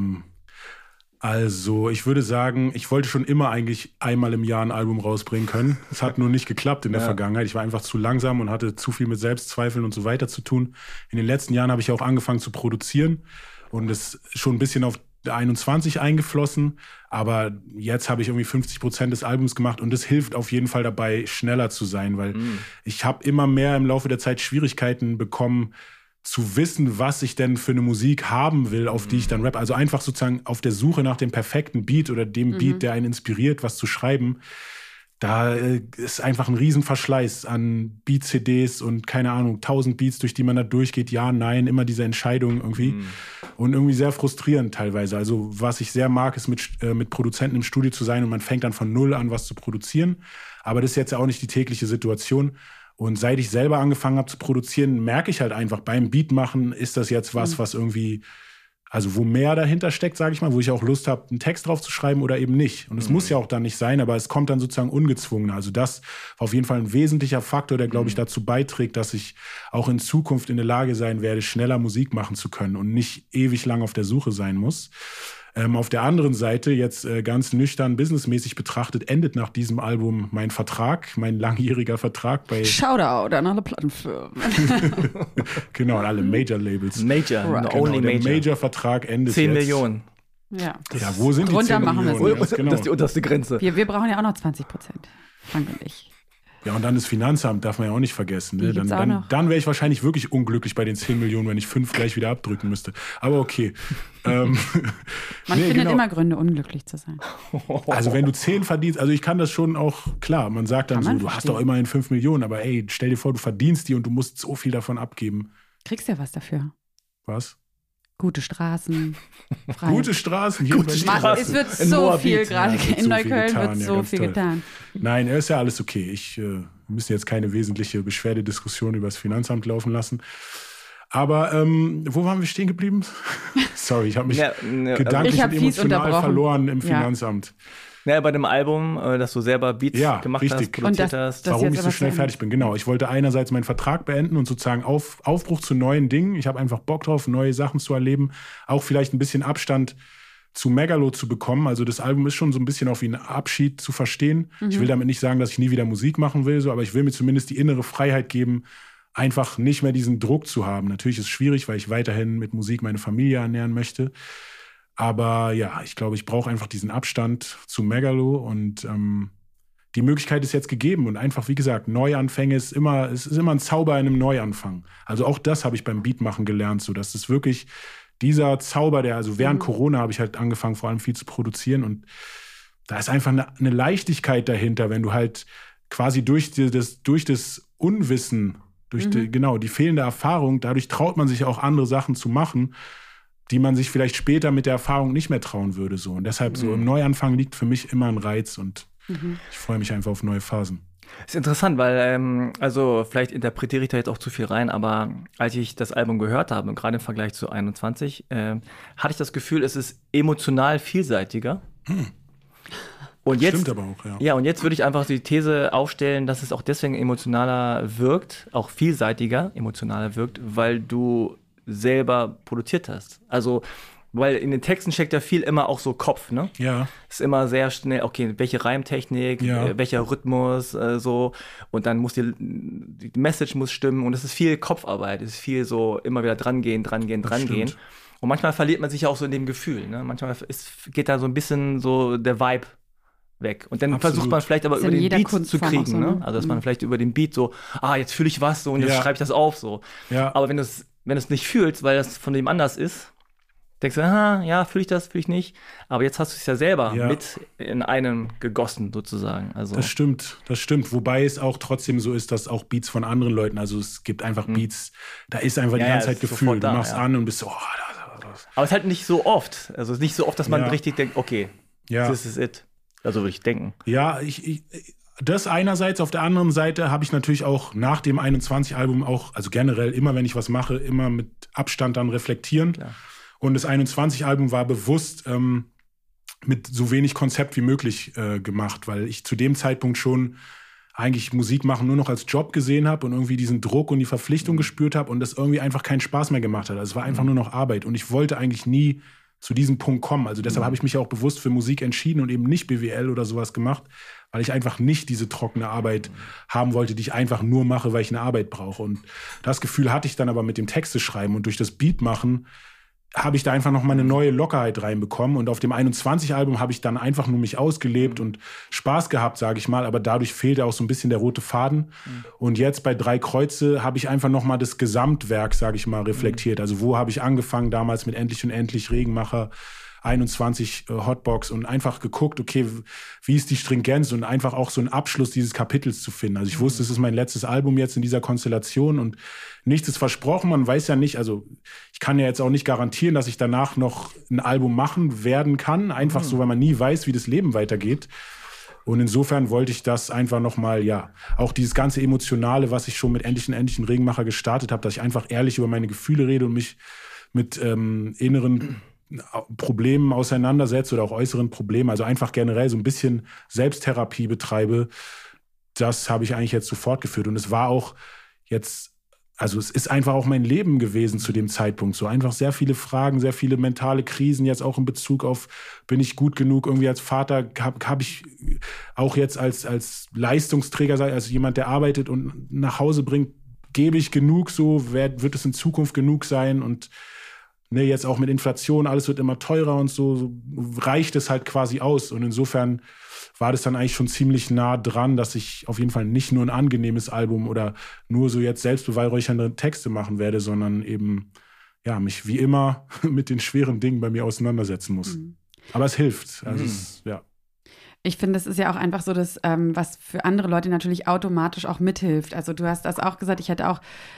also ich würde sagen, ich wollte schon immer eigentlich einmal im Jahr ein Album rausbringen können. Es hat nur nicht geklappt in der Vergangenheit. Ich war einfach zu langsam und hatte zu viel mit Selbstzweifeln und so weiter zu tun. In den letzten Jahren habe ich auch angefangen zu produzieren und es schon ein bisschen auf 21 eingeflossen. Aber jetzt habe ich irgendwie 50% des Albums gemacht und das hilft auf jeden Fall dabei, schneller zu sein, weil ich habe immer mehr im Laufe der Zeit Schwierigkeiten bekommen, zu wissen, was ich denn für eine Musik haben will, auf die ich dann rappe. Also einfach sozusagen auf der Suche nach dem perfekten Beat oder dem Beat, der einen inspiriert, was zu schreiben. Da ist einfach ein Riesenverschleiß an Beat-CDs und keine Ahnung, 1000 Beats, durch die man da durchgeht. Ja, nein, immer diese Entscheidung irgendwie. Und irgendwie sehr frustrierend teilweise. Also was ich sehr mag, ist mit Produzenten im Studio zu sein und man fängt dann von null an, was zu produzieren. Aber das ist jetzt auch nicht die tägliche Situation. Und seit ich selber angefangen habe zu produzieren, merke ich halt einfach, beim Beatmachen ist das jetzt was irgendwie, also wo mehr dahinter steckt, sage ich mal, wo ich auch Lust habe, einen Text drauf zu schreiben oder eben nicht. Und es muss ja auch dann nicht sein, aber es kommt dann sozusagen ungezwungen. Also das war auf jeden Fall ein wesentlicher Faktor, der, glaube ich, dazu beiträgt, dass ich auch in Zukunft in der Lage sein werde, schneller Musik machen zu können und nicht ewig lang auf der Suche sein muss. Auf der anderen Seite, jetzt ganz nüchtern businessmäßig betrachtet, endet nach diesem Album mein langjähriger Vertrag bei... Shoutout an alle Plattenfirmen. Genau, an alle Major-Labels. Right. Only Major. Der Major-Vertrag endet 10 jetzt. Millionen. Ja, Wo sind die 10 machen wir Millionen? es Ja, genau. Das ist die unterste Grenze. wir brauchen ja auch noch 20%. Frank und ich. Ja, und dann das Finanzamt darf man ja auch nicht vergessen. Ne? Die gibt's auch noch. Dann wäre ich wahrscheinlich wirklich unglücklich bei den 10 Millionen, wenn ich 5 gleich wieder abdrücken müsste. Aber okay. Man findet immer Gründe, unglücklich zu sein. Also wenn du 10 verdienst, also ich kann das schon auch, klar, man sagt dann so, du hast doch immerhin 5 Millionen, aber ey, stell dir vor, du verdienst die und du musst so viel davon abgeben. Kriegst ja was dafür. Was? Gute Straßen, frei. Gute Straßen. Gute hier Straßen. Es wird In so Moabit. viel gerade. Ja, In Neukölln getan, wird ja, so ganz viel toll. getan. Nein, ist ja alles okay. Wir müssen jetzt keine wesentliche Beschwerdediskussion über das Finanzamt laufen lassen. Aber wo waren wir stehen geblieben? Sorry, ich habe mich gedanklich Ich hab und fies emotional unterbrochen. verloren im Ja. Finanzamt. Ja, bei dem Album, dass du selber Beats gemacht richtig. hast, produziert Und hast. das Warum jetzt ich so aber schnell zu fertig bin. Genau, ich wollte einerseits meinen Vertrag beenden und sozusagen Aufbruch zu neuen Dingen. Ich habe einfach Bock drauf, neue Sachen zu erleben. Auch vielleicht ein bisschen Abstand zu Megalo zu bekommen. Also das Album ist schon so ein bisschen auch wie ein Abschied zu verstehen. Ich will damit nicht sagen, dass ich nie wieder Musik machen will, aber ich will mir zumindest die innere Freiheit geben, einfach nicht mehr diesen Druck zu haben. Natürlich ist es schwierig, weil ich weiterhin mit Musik meine Familie ernähren möchte. Aber ja, ich glaube, ich brauche einfach diesen Abstand zu Megalo und die Möglichkeit ist jetzt gegeben und einfach, wie gesagt, Neuanfänge es ist immer ein Zauber in einem Neuanfang. Also auch das habe ich beim Beatmachen gelernt, so dass es wirklich dieser Zauber, also während Corona habe ich halt angefangen, vor allem viel zu produzieren und da ist einfach eine Leichtigkeit dahinter, wenn du halt quasi durch das Unwissen, die fehlende Erfahrung, dadurch traut man sich auch andere Sachen zu machen, die man sich vielleicht später mit der Erfahrung nicht mehr trauen würde. So. Und deshalb so im Neuanfang liegt für mich immer ein Reiz und ich freue mich einfach auf neue Phasen. Ist interessant, weil, also vielleicht interpretiere ich da jetzt auch zu viel rein, aber als ich das Album gehört habe, gerade im Vergleich zu 21, hatte ich das Gefühl, es ist emotional vielseitiger. Und jetzt, stimmt aber auch, ja. Ja, und jetzt würde ich einfach die These aufstellen, dass es auch deswegen emotionaler wirkt, auch vielseitiger emotionaler wirkt, weil du selber produziert hast. Also, weil in den Texten steckt ja viel immer auch so Kopf, ne? Ja. Ist immer sehr schnell, okay, welche Reimtechnik, welcher Rhythmus, so. Und dann muss die Message muss stimmen und es ist viel Kopfarbeit, es ist viel so immer wieder drangehen. Stimmt. Und manchmal verliert man sich ja auch so in dem Gefühl, ne? Manchmal geht da so ein bisschen so der Vibe weg. Und dann versucht man vielleicht aber ist über in den jeder Beat zu Kunstform kriegen, auch so, ne? ne? Also, dass man vielleicht über den Beat so, jetzt fühle ich was so und jetzt schreibe ich das auf, so. Ja. Aber wenn du es nicht fühlst, weil das von dem anders ist, denkst du, fühle ich nicht. Aber jetzt hast du es ja selber mit in einem gegossen, sozusagen. Also. Das stimmt. Wobei es auch trotzdem so ist, dass auch Beats von anderen Leuten, also es gibt einfach Beats, da ist einfach die ganze Zeit Gefühl. Du machst an und bist so, das. Aber es ist halt nicht so oft. Also es ist nicht so oft, dass man richtig denkt, okay, Ja. this is it. Also würde ich denken. Ja, das einerseits. Auf der anderen Seite habe ich natürlich auch nach dem 21-Album auch, also generell immer, wenn ich was mache, immer mit Abstand dann reflektieren. Klar. Und das 21-Album war bewusst mit so wenig Konzept wie möglich gemacht, weil ich zu dem Zeitpunkt schon eigentlich Musik machen nur noch als Job gesehen habe und irgendwie diesen Druck und die Verpflichtung gespürt habe und das irgendwie einfach keinen Spaß mehr gemacht hat. Also es war einfach nur noch Arbeit und ich wollte eigentlich nie zu diesem Punkt kommen. Also deshalb habe ich mich auch bewusst für Musik entschieden und eben nicht BWL oder sowas gemacht, weil ich einfach nicht diese trockene Arbeit haben wollte, die ich einfach nur mache, weil ich eine Arbeit brauche. Und das Gefühl hatte ich dann aber mit dem Texte schreiben und durch das Beat machen habe ich da einfach noch mal eine neue Lockerheit reinbekommen. Und auf dem 21-Album habe ich dann einfach nur mich ausgelebt und Spaß gehabt, sage ich mal. Aber dadurch fehlte auch so ein bisschen der rote Faden. Und jetzt bei 3 Kreuze habe ich einfach noch mal das Gesamtwerk, sage ich mal, reflektiert. Also wo habe ich angefangen damals mit Endlich und Endlich, Regenmacher, 21 Hotbox und einfach geguckt, okay, wie ist die Stringenz und einfach auch so einen Abschluss dieses Kapitels zu finden. Also ich wusste, es ist mein letztes Album jetzt in dieser Konstellation und nichts ist versprochen. Man weiß ja nicht, also ich kann ja jetzt auch nicht garantieren, dass ich danach noch ein Album machen werden kann. Einfach so, weil man nie weiß, wie das Leben weitergeht. Und insofern wollte ich das einfach nochmal, ja, auch dieses ganze Emotionale, was ich schon mit Endlich und Endlich Regenmacher gestartet habe, dass ich einfach ehrlich über meine Gefühle rede und mich mit inneren Problemen auseinandersetze oder auch äußeren Problemen, also einfach generell so ein bisschen Selbsttherapie betreibe, das habe ich eigentlich jetzt so fortgeführt. Und es war auch jetzt, also es ist einfach auch mein Leben gewesen zu dem Zeitpunkt. So einfach sehr viele Fragen, sehr viele mentale Krisen, jetzt auch in Bezug auf, bin ich gut genug irgendwie als Vater, hab ich auch jetzt als Leistungsträger, also jemand, der arbeitet und nach Hause bringt, gebe ich genug so, wird es in Zukunft genug sein und jetzt auch mit Inflation, alles wird immer teurer und so reicht es halt quasi aus. Und insofern war das dann eigentlich schon ziemlich nah dran, dass ich auf jeden Fall nicht nur ein angenehmes Album oder nur so jetzt selbstbeweihräuchernde Texte machen werde, sondern eben ja mich wie immer mit den schweren Dingen bei mir auseinandersetzen muss. Aber es hilft. Also ja. Ich finde, es ist ja auch einfach so, dass was für andere Leute natürlich automatisch auch mithilft. Also du hast das auch gesagt, ich hätte auch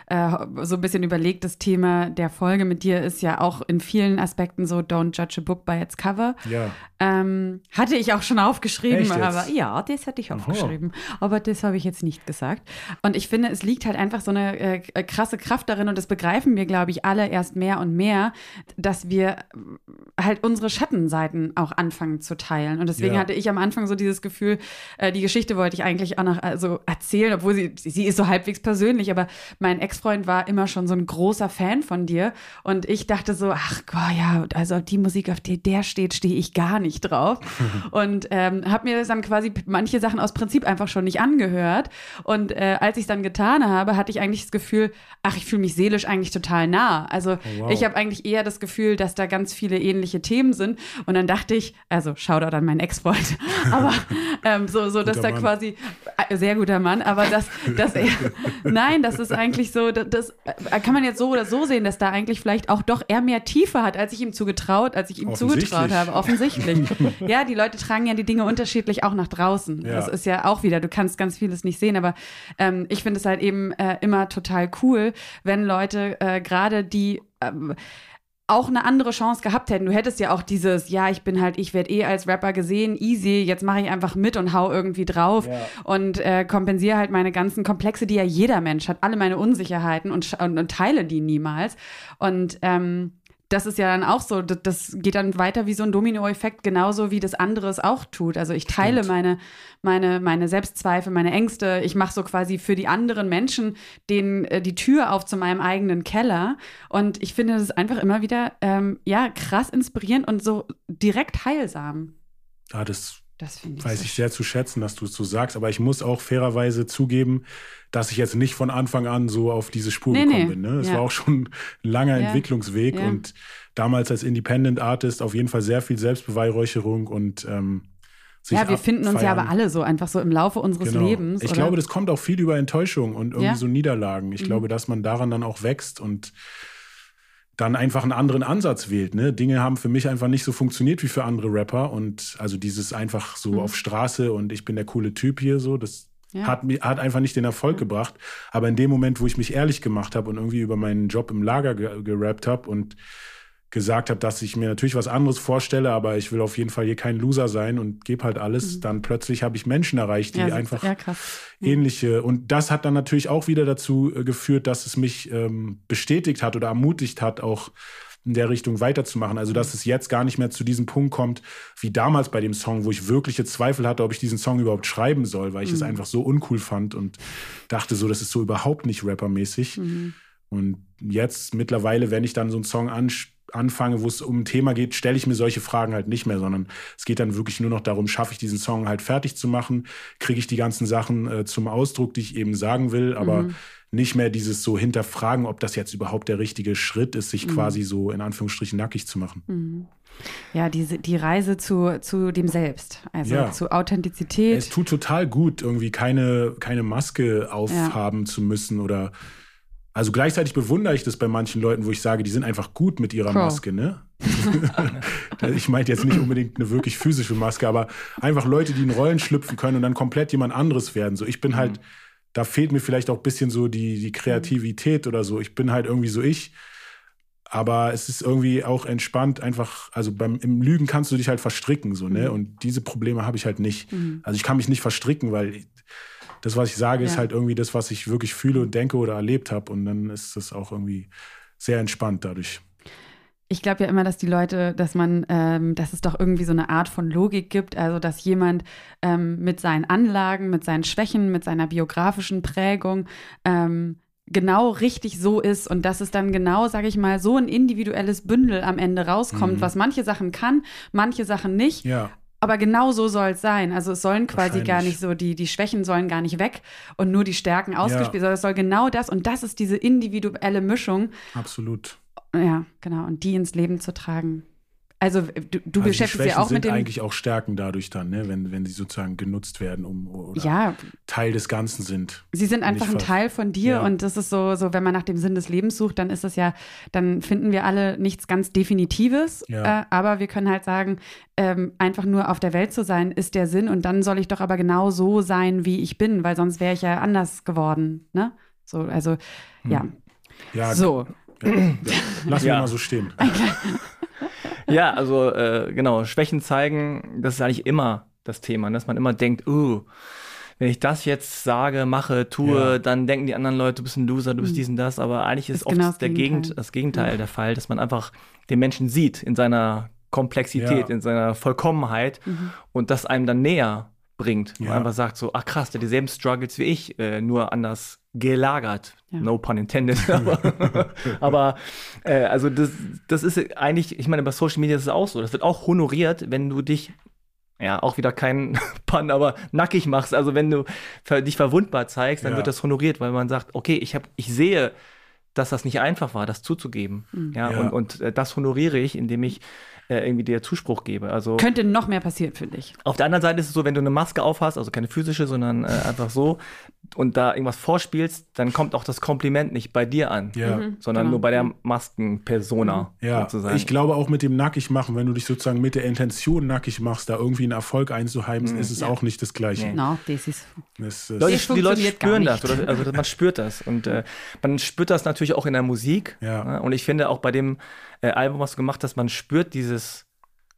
so ein bisschen überlegt, das Thema der Folge mit dir ist ja auch in vielen Aspekten so, don't judge a book by its cover. Ja. Hatte ich auch schon aufgeschrieben, Echt jetzt? Aber ja, das hatte ich aufgeschrieben. Aber das habe ich jetzt nicht gesagt. Und ich finde, es liegt halt einfach so eine krasse Kraft darin und das begreifen wir, glaube ich, alle erst mehr und mehr, dass wir halt unsere Schattenseiten auch anfangen zu teilen. Und deswegen hatte ich am Anfang so dieses Gefühl, die Geschichte wollte ich eigentlich auch noch erzählen, obwohl sie ist so halbwegs persönlich, aber mein Ex-Freund war immer schon so ein großer Fan von dir und ich dachte so, ach Gott, ja, also die Musik, auf die der steht, stehe ich gar nicht drauf und habe mir dann quasi manche Sachen aus Prinzip einfach schon nicht angehört und als ich es dann getan habe, hatte ich eigentlich das Gefühl, ach, ich fühle mich seelisch eigentlich total nah. Also ich habe eigentlich eher das Gefühl, dass da ganz viele ähnliche Themen sind und dann dachte ich, also Shoutout an meinen Ex-Freund, aber so dass da quasi, sehr guter Mann, aber dass er, nein, das ist eigentlich so, das kann man jetzt so oder so sehen, dass da eigentlich vielleicht auch doch er mehr Tiefe hat, als ich ihm zugetraut habe, offensichtlich. Ja, die Leute tragen ja die Dinge unterschiedlich auch nach draußen. Ja. Das ist ja auch wieder, du kannst ganz vieles nicht sehen, aber ich finde es halt eben immer total cool, wenn Leute gerade die auch eine andere Chance gehabt hätten. Du hättest ja auch dieses, ja, ich werde als Rapper gesehen, easy, jetzt mache ich einfach mit und hau irgendwie drauf und kompensiere halt meine ganzen Komplexe, die ja jeder Mensch hat, alle meine Unsicherheiten und teile die niemals. Und das ist ja dann auch so, das geht dann weiter wie so ein Dominoeffekt, genauso wie das andere es auch tut. Also ich teile meine Selbstzweifel, meine Ängste. Ich mache so quasi für die anderen Menschen denen die Tür auf zu meinem eigenen Keller. Und ich finde das ist einfach immer wieder krass inspirierend und so direkt heilsam. Ja, das finde ich weiß ich sehr zu schätzen, dass du es so sagst. Aber ich muss auch fairerweise zugeben, dass ich jetzt nicht von Anfang an so auf diese Spur gekommen bin. Ne? Es war auch schon ein langer Entwicklungsweg und damals als Independent Artist auf jeden Fall sehr viel Selbstbeweihräucherung und wir finden uns ja aber alle so einfach so im Laufe unseres Lebens. Ich glaube, das kommt auch viel über Enttäuschung und irgendwie so Niederlagen. Ich glaube, dass man daran dann auch wächst und dann einfach einen anderen Ansatz wählt. Ne? Dinge haben für mich einfach nicht so funktioniert wie für andere Rapper und also dieses einfach so auf Straße und ich bin der coole Typ hier so, das hat einfach nicht den Erfolg gebracht. Aber in dem Moment, wo ich mich ehrlich gemacht habe und irgendwie über meinen Job im Lager gerappt habe und gesagt habe, dass ich mir natürlich was anderes vorstelle, aber ich will auf jeden Fall hier kein Loser sein und gebe halt alles, dann plötzlich habe ich Menschen erreicht, die einfach ähnliche. Und das hat dann natürlich auch wieder dazu geführt, dass es mich bestätigt hat oder ermutigt hat, auch in der Richtung weiterzumachen. Also, dass es jetzt gar nicht mehr zu diesem Punkt kommt, wie damals bei dem Song, wo ich wirkliche Zweifel hatte, ob ich diesen Song überhaupt schreiben soll, weil ich es einfach so uncool fand und dachte so, das ist so überhaupt nicht rappermäßig. Und jetzt mittlerweile, wenn ich dann so einen Song anfange, wo es um ein Thema geht, stelle ich mir solche Fragen halt nicht mehr, sondern es geht dann wirklich nur noch darum, schaffe ich diesen Song halt fertig zu machen, kriege ich die ganzen Sachen zum Ausdruck, die ich eben sagen will, aber nicht mehr dieses so hinterfragen, ob das jetzt überhaupt der richtige Schritt ist, sich quasi so in Anführungsstrichen nackig zu machen. Ja, die Reise zu dem Selbst, also zu Authentizität. Es tut total gut, irgendwie keine Maske aufhaben zu müssen oder also gleichzeitig bewundere ich das bei manchen Leuten, wo ich sage, die sind einfach gut mit ihrer Maske, ne? Ich meinte jetzt nicht unbedingt eine wirklich physische Maske, aber einfach Leute, die in Rollen schlüpfen können und dann komplett jemand anderes werden. So, ich bin halt, da fehlt mir vielleicht auch ein bisschen so die Kreativität oder so. Ich bin halt irgendwie so ich. Aber es ist irgendwie auch entspannt, einfach, also im Lügen kannst du dich halt verstricken, so, ne? Und diese Probleme habe ich halt nicht. Also ich kann mich nicht verstricken, weil das, was ich sage, ist halt irgendwie das, was ich wirklich fühle und denke oder erlebt habe. Und dann ist das auch irgendwie sehr entspannt dadurch. Ich glaube ja immer, dass die Leute, dass es doch irgendwie so eine Art von Logik gibt, also dass jemand mit seinen Anlagen, mit seinen Schwächen, mit seiner biografischen Prägung genau richtig so ist und dass es dann genau, sage ich mal, so ein individuelles Bündel am Ende rauskommt, was manche Sachen kann, manche Sachen nicht. Ja. Aber genau so soll es sein. Also es sollen quasi gar nicht so, die Schwächen sollen gar nicht weg und nur die Stärken ausgespielt, sondern es soll genau das und das ist diese individuelle Mischung. Absolut. Ja, genau. Und die ins Leben zu tragen. Also du beschäftigst dich ja auch mit dem... sind eigentlich auch Stärken dadurch dann, ne? wenn sie sozusagen genutzt werden oder Teil des Ganzen sind. Sie sind einfach ein Teil von dir und das ist so, wenn man nach dem Sinn des Lebens sucht, dann ist das ja, dann finden wir alle nichts ganz Definitives, aber wir können halt sagen, einfach nur auf der Welt zu sein, ist der Sinn und dann soll ich doch aber genau so sein, wie ich bin, weil sonst wäre ich ja anders geworden, ne? So, also, ja. So. Lass mich mal so stehen. Ja, also genau, Schwächen zeigen, das ist eigentlich immer das Thema, dass man immer denkt, wenn ich das jetzt sage, mache, tue, dann denken die anderen Leute, du bist ein Loser, du bist dies und das, aber eigentlich ist oft genau das Gegenteil der Fall, dass man einfach den Menschen sieht in seiner Komplexität, in seiner Vollkommenheit und das einem dann näher bringt. Man einfach sagt so, ach krass, der hat dieselben Struggles wie ich, nur anders gelagert. No pun intended. aber also das ist eigentlich, ich meine, bei Social Media ist es auch so. Das wird auch honoriert, wenn du dich, auch wieder kein Pun, aber nackig machst. Also wenn du dich verwundbar zeigst, dann wird das honoriert, weil man sagt, okay, ich sehe, dass das nicht einfach war, das zuzugeben. Und das honoriere ich, indem ich irgendwie dir Zuspruch gebe. Also könnte noch mehr passieren, finde ich. Auf der anderen Seite ist es so, wenn du eine Maske aufhast, also keine physische, sondern einfach so, und da irgendwas vorspielst, dann kommt auch das Kompliment nicht bei dir an, sondern nur bei der Maskenpersona. Sozusagen. Ich glaube auch mit dem Nackigmachen, wenn du dich sozusagen mit der Intention nackig machst, da irgendwie einen Erfolg einzuheimsen, ist es auch nicht das Gleiche. No, das ist die Leute spüren das, also man spürt das. Und man spürt das natürlich auch in der Musik. Ja. Und ich finde auch bei dem Album, was du gemacht hast, man spürt dieses,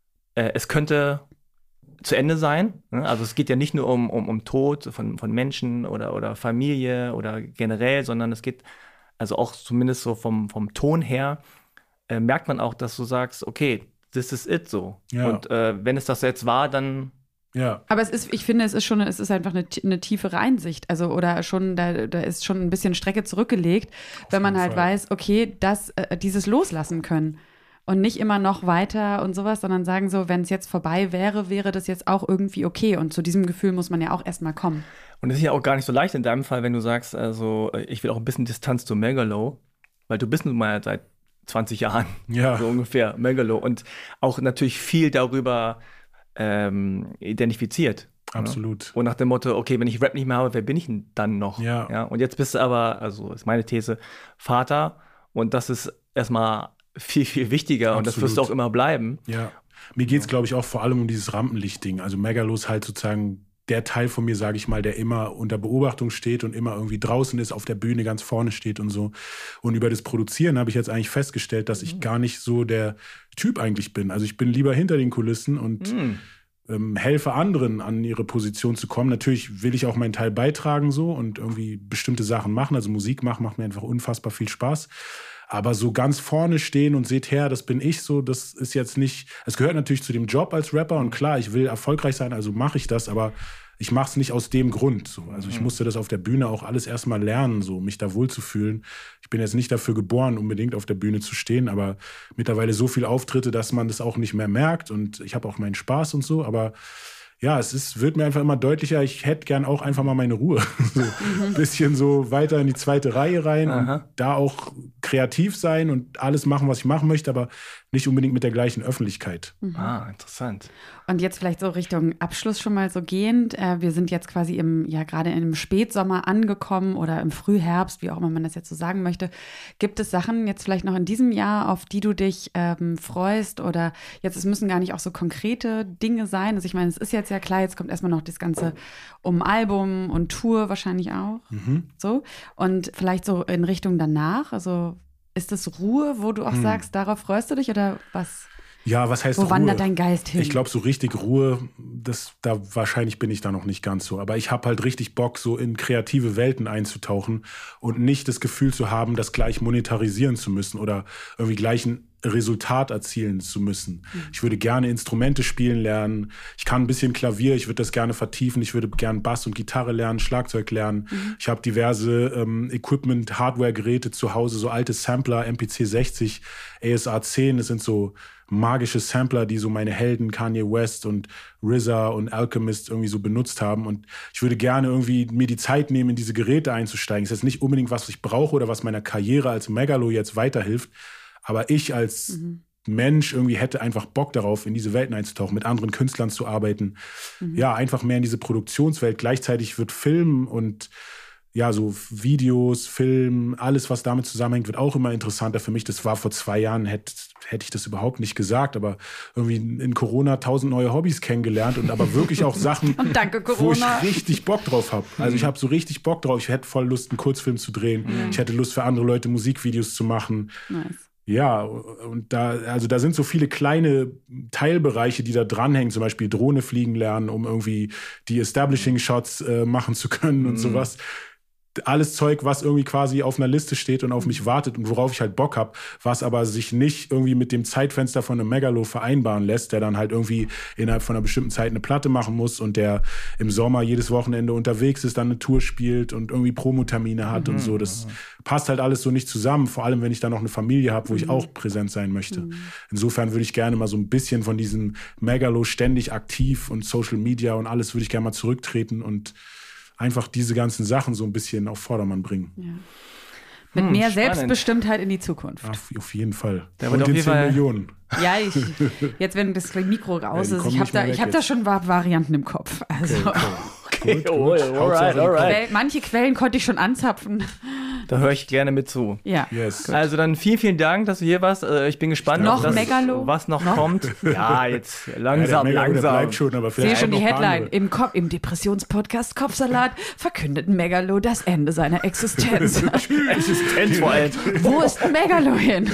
es könnte zu Ende sein. Ne? Also es geht ja nicht nur um Tod von Menschen oder Familie oder generell, sondern es geht, also auch zumindest so vom Ton her, merkt man auch, dass du sagst, okay, this is it so. Ja. Und wenn es das jetzt war, dann aber ich finde, es ist einfach eine tiefere Einsicht. Also, oder schon, da ist schon ein bisschen Strecke zurückgelegt, wenn man halt weiß, okay, dieses Loslassen können. Und nicht immer noch weiter und sowas, sondern sagen so, wenn es jetzt vorbei wäre das jetzt auch irgendwie okay. Und zu diesem Gefühl muss man ja auch erstmal kommen. Und es ist ja auch gar nicht so leicht in deinem Fall, wenn du sagst, also ich will auch ein bisschen Distanz zu Megalo, weil du bist nun mal seit 20 Jahren so ungefähr Megalo und auch natürlich viel darüber identifiziert. Absolut. Ja? Und nach dem Motto, okay, wenn ich Rap nicht mehr habe, wer bin ich denn dann noch? Ja. Und jetzt bist du aber, also ist meine These, Vater und das ist erstmal viel, viel wichtiger. Absolut. Und das wirst du auch immer bleiben. Ja. Mir geht es, glaube ich, auch vor allem um dieses Rampenlicht-Ding. Also Megalo ist halt sozusagen der Teil von mir, sage ich mal, der immer unter Beobachtung steht und immer irgendwie draußen ist, auf der Bühne ganz vorne steht und so. Und über das Produzieren habe ich jetzt eigentlich festgestellt, dass ich gar nicht so der Typ eigentlich bin. Also ich bin lieber hinter den Kulissen und helfe anderen, an ihre Position zu kommen. Natürlich will ich auch meinen Teil beitragen so und irgendwie bestimmte Sachen machen. Also Musik machen macht mir einfach unfassbar viel Spaß. Aber so ganz vorne stehen und seht her, das bin ich so, das ist jetzt nicht, es gehört natürlich zu dem Job als Rapper und klar, ich will erfolgreich sein, also mache ich das, aber ich mache es nicht aus dem Grund. So. Also ich musste das auf der Bühne auch alles erstmal lernen, so mich da wohlzufühlen. Ich bin jetzt nicht dafür geboren, unbedingt auf der Bühne zu stehen, aber mittlerweile so viel Auftritte, dass man das auch nicht mehr merkt und ich habe auch meinen Spaß und so, aber ja, wird mir einfach immer deutlicher, ich hätte gern auch einfach mal meine Ruhe. So ein bisschen so weiter in die zweite Reihe rein und da auch kreativ sein und alles machen, was ich machen möchte, aber nicht unbedingt mit der gleichen Öffentlichkeit. Interessant. Und jetzt vielleicht so Richtung Abschluss schon mal so gehend. Wir sind jetzt quasi gerade im Spätsommer angekommen oder im Frühherbst, wie auch immer man das jetzt so sagen möchte. Gibt es Sachen jetzt vielleicht noch in diesem Jahr, auf die du dich freust? Oder jetzt, es müssen gar nicht auch so konkrete Dinge sein. Also ich meine, es ist jetzt ja klar, jetzt kommt erstmal noch das Ganze um Album und Tour wahrscheinlich auch. So. Und vielleicht so in Richtung danach, also ist das Ruhe, wo du auch sagst, darauf freust du dich oder was? Ja, was heißt Ruhe? Wo wandert dein Geist hin? Ich glaube, so richtig Ruhe, wahrscheinlich bin ich da noch nicht ganz so. Aber ich habe halt richtig Bock, so in kreative Welten einzutauchen und nicht das Gefühl zu haben, das gleich monetarisieren zu müssen oder irgendwie gleich ein Resultat erzielen zu müssen. Ich würde gerne Instrumente spielen lernen. Ich kann ein bisschen Klavier, ich würde das gerne vertiefen. Ich würde gerne Bass und Gitarre lernen, Schlagzeug lernen. Ich habe diverse Equipment, Hardware-Geräte zu Hause, so alte Sampler, MPC 60, ASR 10. Das sind so magische Sampler, die so meine Helden Kanye West und RZA und Alchemist irgendwie so benutzt haben. Und ich würde gerne irgendwie mir die Zeit nehmen, in diese Geräte einzusteigen. Das ist jetzt nicht unbedingt, was ich brauche oder was meiner Karriere als Megalo jetzt weiterhilft. Aber ich als Mensch irgendwie hätte einfach Bock darauf, in diese Welten einzutauchen, mit anderen Künstlern zu arbeiten. Ja, einfach mehr in diese Produktionswelt. Gleichzeitig wird Film und ja, so Videos, Film, alles, was damit zusammenhängt, wird auch immer interessanter für mich. Das war vor 2 Jahren, hätte ich das überhaupt nicht gesagt, aber irgendwie in Corona 1000 neue Hobbys kennengelernt und aber wirklich auch Sachen, und danke, wo ich richtig Bock drauf habe. Also ich habe so richtig Bock drauf. Ich hätte voll Lust, einen Kurzfilm zu drehen. Ich hätte Lust, für andere Leute Musikvideos zu machen. Nice. Ja, und da sind so viele kleine Teilbereiche, die da dranhängen, zum Beispiel Drohne fliegen lernen, um irgendwie die Establishing-Shots machen zu können und sowas. Alles Zeug, was irgendwie quasi auf einer Liste steht und auf mich wartet und worauf ich halt Bock habe, was aber sich nicht irgendwie mit dem Zeitfenster von einem Megalo vereinbaren lässt, der dann halt irgendwie innerhalb von einer bestimmten Zeit eine Platte machen muss und der im Sommer jedes Wochenende unterwegs ist, dann eine Tour spielt und irgendwie Promotermine hat und so. Das passt halt alles so nicht zusammen, vor allem wenn ich dann noch eine Familie habe, wo ich auch präsent sein möchte. Insofern würde ich gerne mal so ein bisschen von diesem Megalo ständig aktiv und Social Media und alles würde ich gerne mal zurücktreten und einfach diese ganzen Sachen so ein bisschen auf Vordermann bringen. Ja. Mit mehr spannend. Selbstbestimmtheit in die Zukunft. Auf jeden Fall. Der und wird auf den jeden 10 Fall Millionen. Ja, jetzt, wenn das Mikro raus ist, ich habe da schon Varianten im Kopf. Also. Okay, Gut. alright. Manche Quellen konnte ich schon anzapfen. Da höre ich gerne mit zu. Ja. Yes. Also dann vielen Dank, dass du hier warst. Ich bin gespannt, Noch auf Megalo? was noch kommt. Ja, jetzt langsam, der Megalo, der langsam. bleibt schon, aber Ich sehe vielleicht schon auch die noch ein paar Headline. andere. Im Depressionspodcast Kopfsalat verkündet Megalo das Ende seiner Existenz. Existenz vor allem. Wo ist Megalo hin?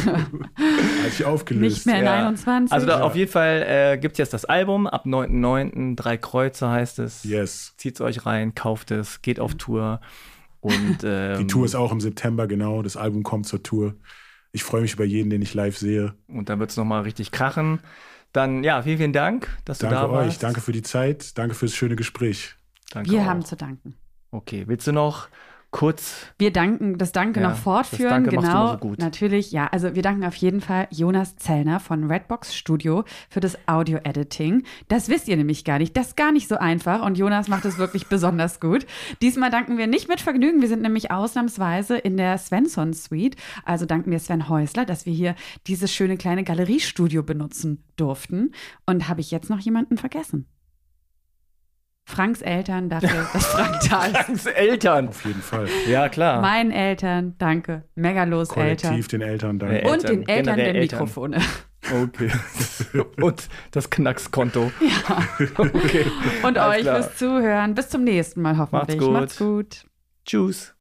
Hat sich aufgelöst. Nicht mehr in 21. Also da auf jeden Fall gibt es jetzt das Album. Ab 9.9. 3 Kreuze heißt es. Yes. Zieht's euch rein, kauft es, geht auf Tour. Und, Die Tour ist auch im September, genau. Das Album kommt zur Tour. Ich freue mich über jeden, den ich live sehe. Und dann wird es nochmal richtig krachen. Dann, ja, vielen Dank, dass du da Danke warst. euch, danke für die Zeit, danke fürs schöne Gespräch. Danke Wir auch. haben zu danken. Okay, willst du noch kurz... Wir danken, das Danke Ja, noch fortführen, das Danke machst du genau, immer so gut. natürlich, ja, also wir danken auf jeden Fall Jonas Zellner von Redbox Studio für das Audio-Editing. Das wisst ihr nämlich gar nicht, das ist gar nicht so einfach und Jonas macht es wirklich besonders gut. Diesmal danken wir nicht mit Vergnügen, wir sind nämlich ausnahmsweise in der Svensson Suite, also danken wir Sven Häusler, dass wir hier dieses schöne kleine Galeriestudio benutzen durften. Und habe ich jetzt noch jemanden vergessen? Franks Eltern dafür, dass Frank da ist. Franks Eltern. Auf jeden Fall. Ja, klar. Meinen Eltern, danke. Megalos Eltern. Kollektiv den Eltern danke. Eltern, Und den Eltern generell der Eltern. Mikrofone. Okay. Und das Knackskonto. Ja. Okay. Und Alles euch klar. fürs Zuhören. Bis zum nächsten Mal hoffentlich. Macht's gut. Tschüss.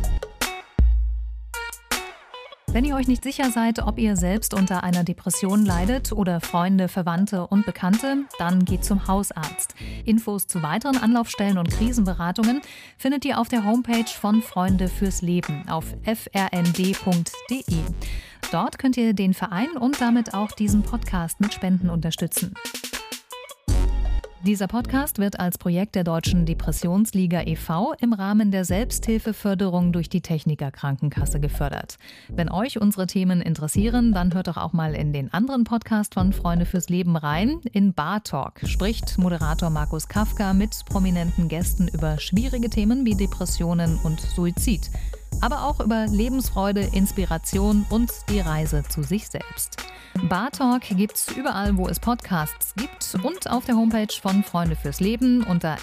Wenn ihr euch nicht sicher seid, ob ihr selbst unter einer Depression leidet oder Freunde, Verwandte und Bekannte, dann geht zum Hausarzt. Infos zu weiteren Anlaufstellen und Krisenberatungen findet ihr auf der Homepage von Freunde fürs Leben auf frnd.de. Dort könnt ihr den Verein und damit auch diesen Podcast mit Spenden unterstützen. Dieser Podcast wird als Projekt der Deutschen Depressionsliga e.V. im Rahmen der Selbsthilfeförderung durch die Techniker Krankenkasse gefördert. Wenn euch unsere Themen interessieren, dann hört doch auch mal in den anderen Podcast von Freunde fürs Leben rein. In Bar Talk spricht Moderator Markus Kafka mit prominenten Gästen über schwierige Themen wie Depressionen und Suizid. Aber auch über Lebensfreude, Inspiration und die Reise zu sich selbst. Bar Talk gibt's überall, wo es Podcasts gibt und auf der Homepage von Freunde fürs Leben unter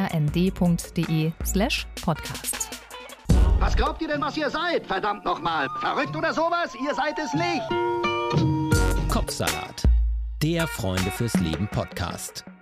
frnd.de/podcast. Was glaubt ihr denn, was ihr seid? Verdammt nochmal. Verrückt oder sowas? Ihr seid es nicht. Kopfsalat. Der Freunde fürs Leben Podcast.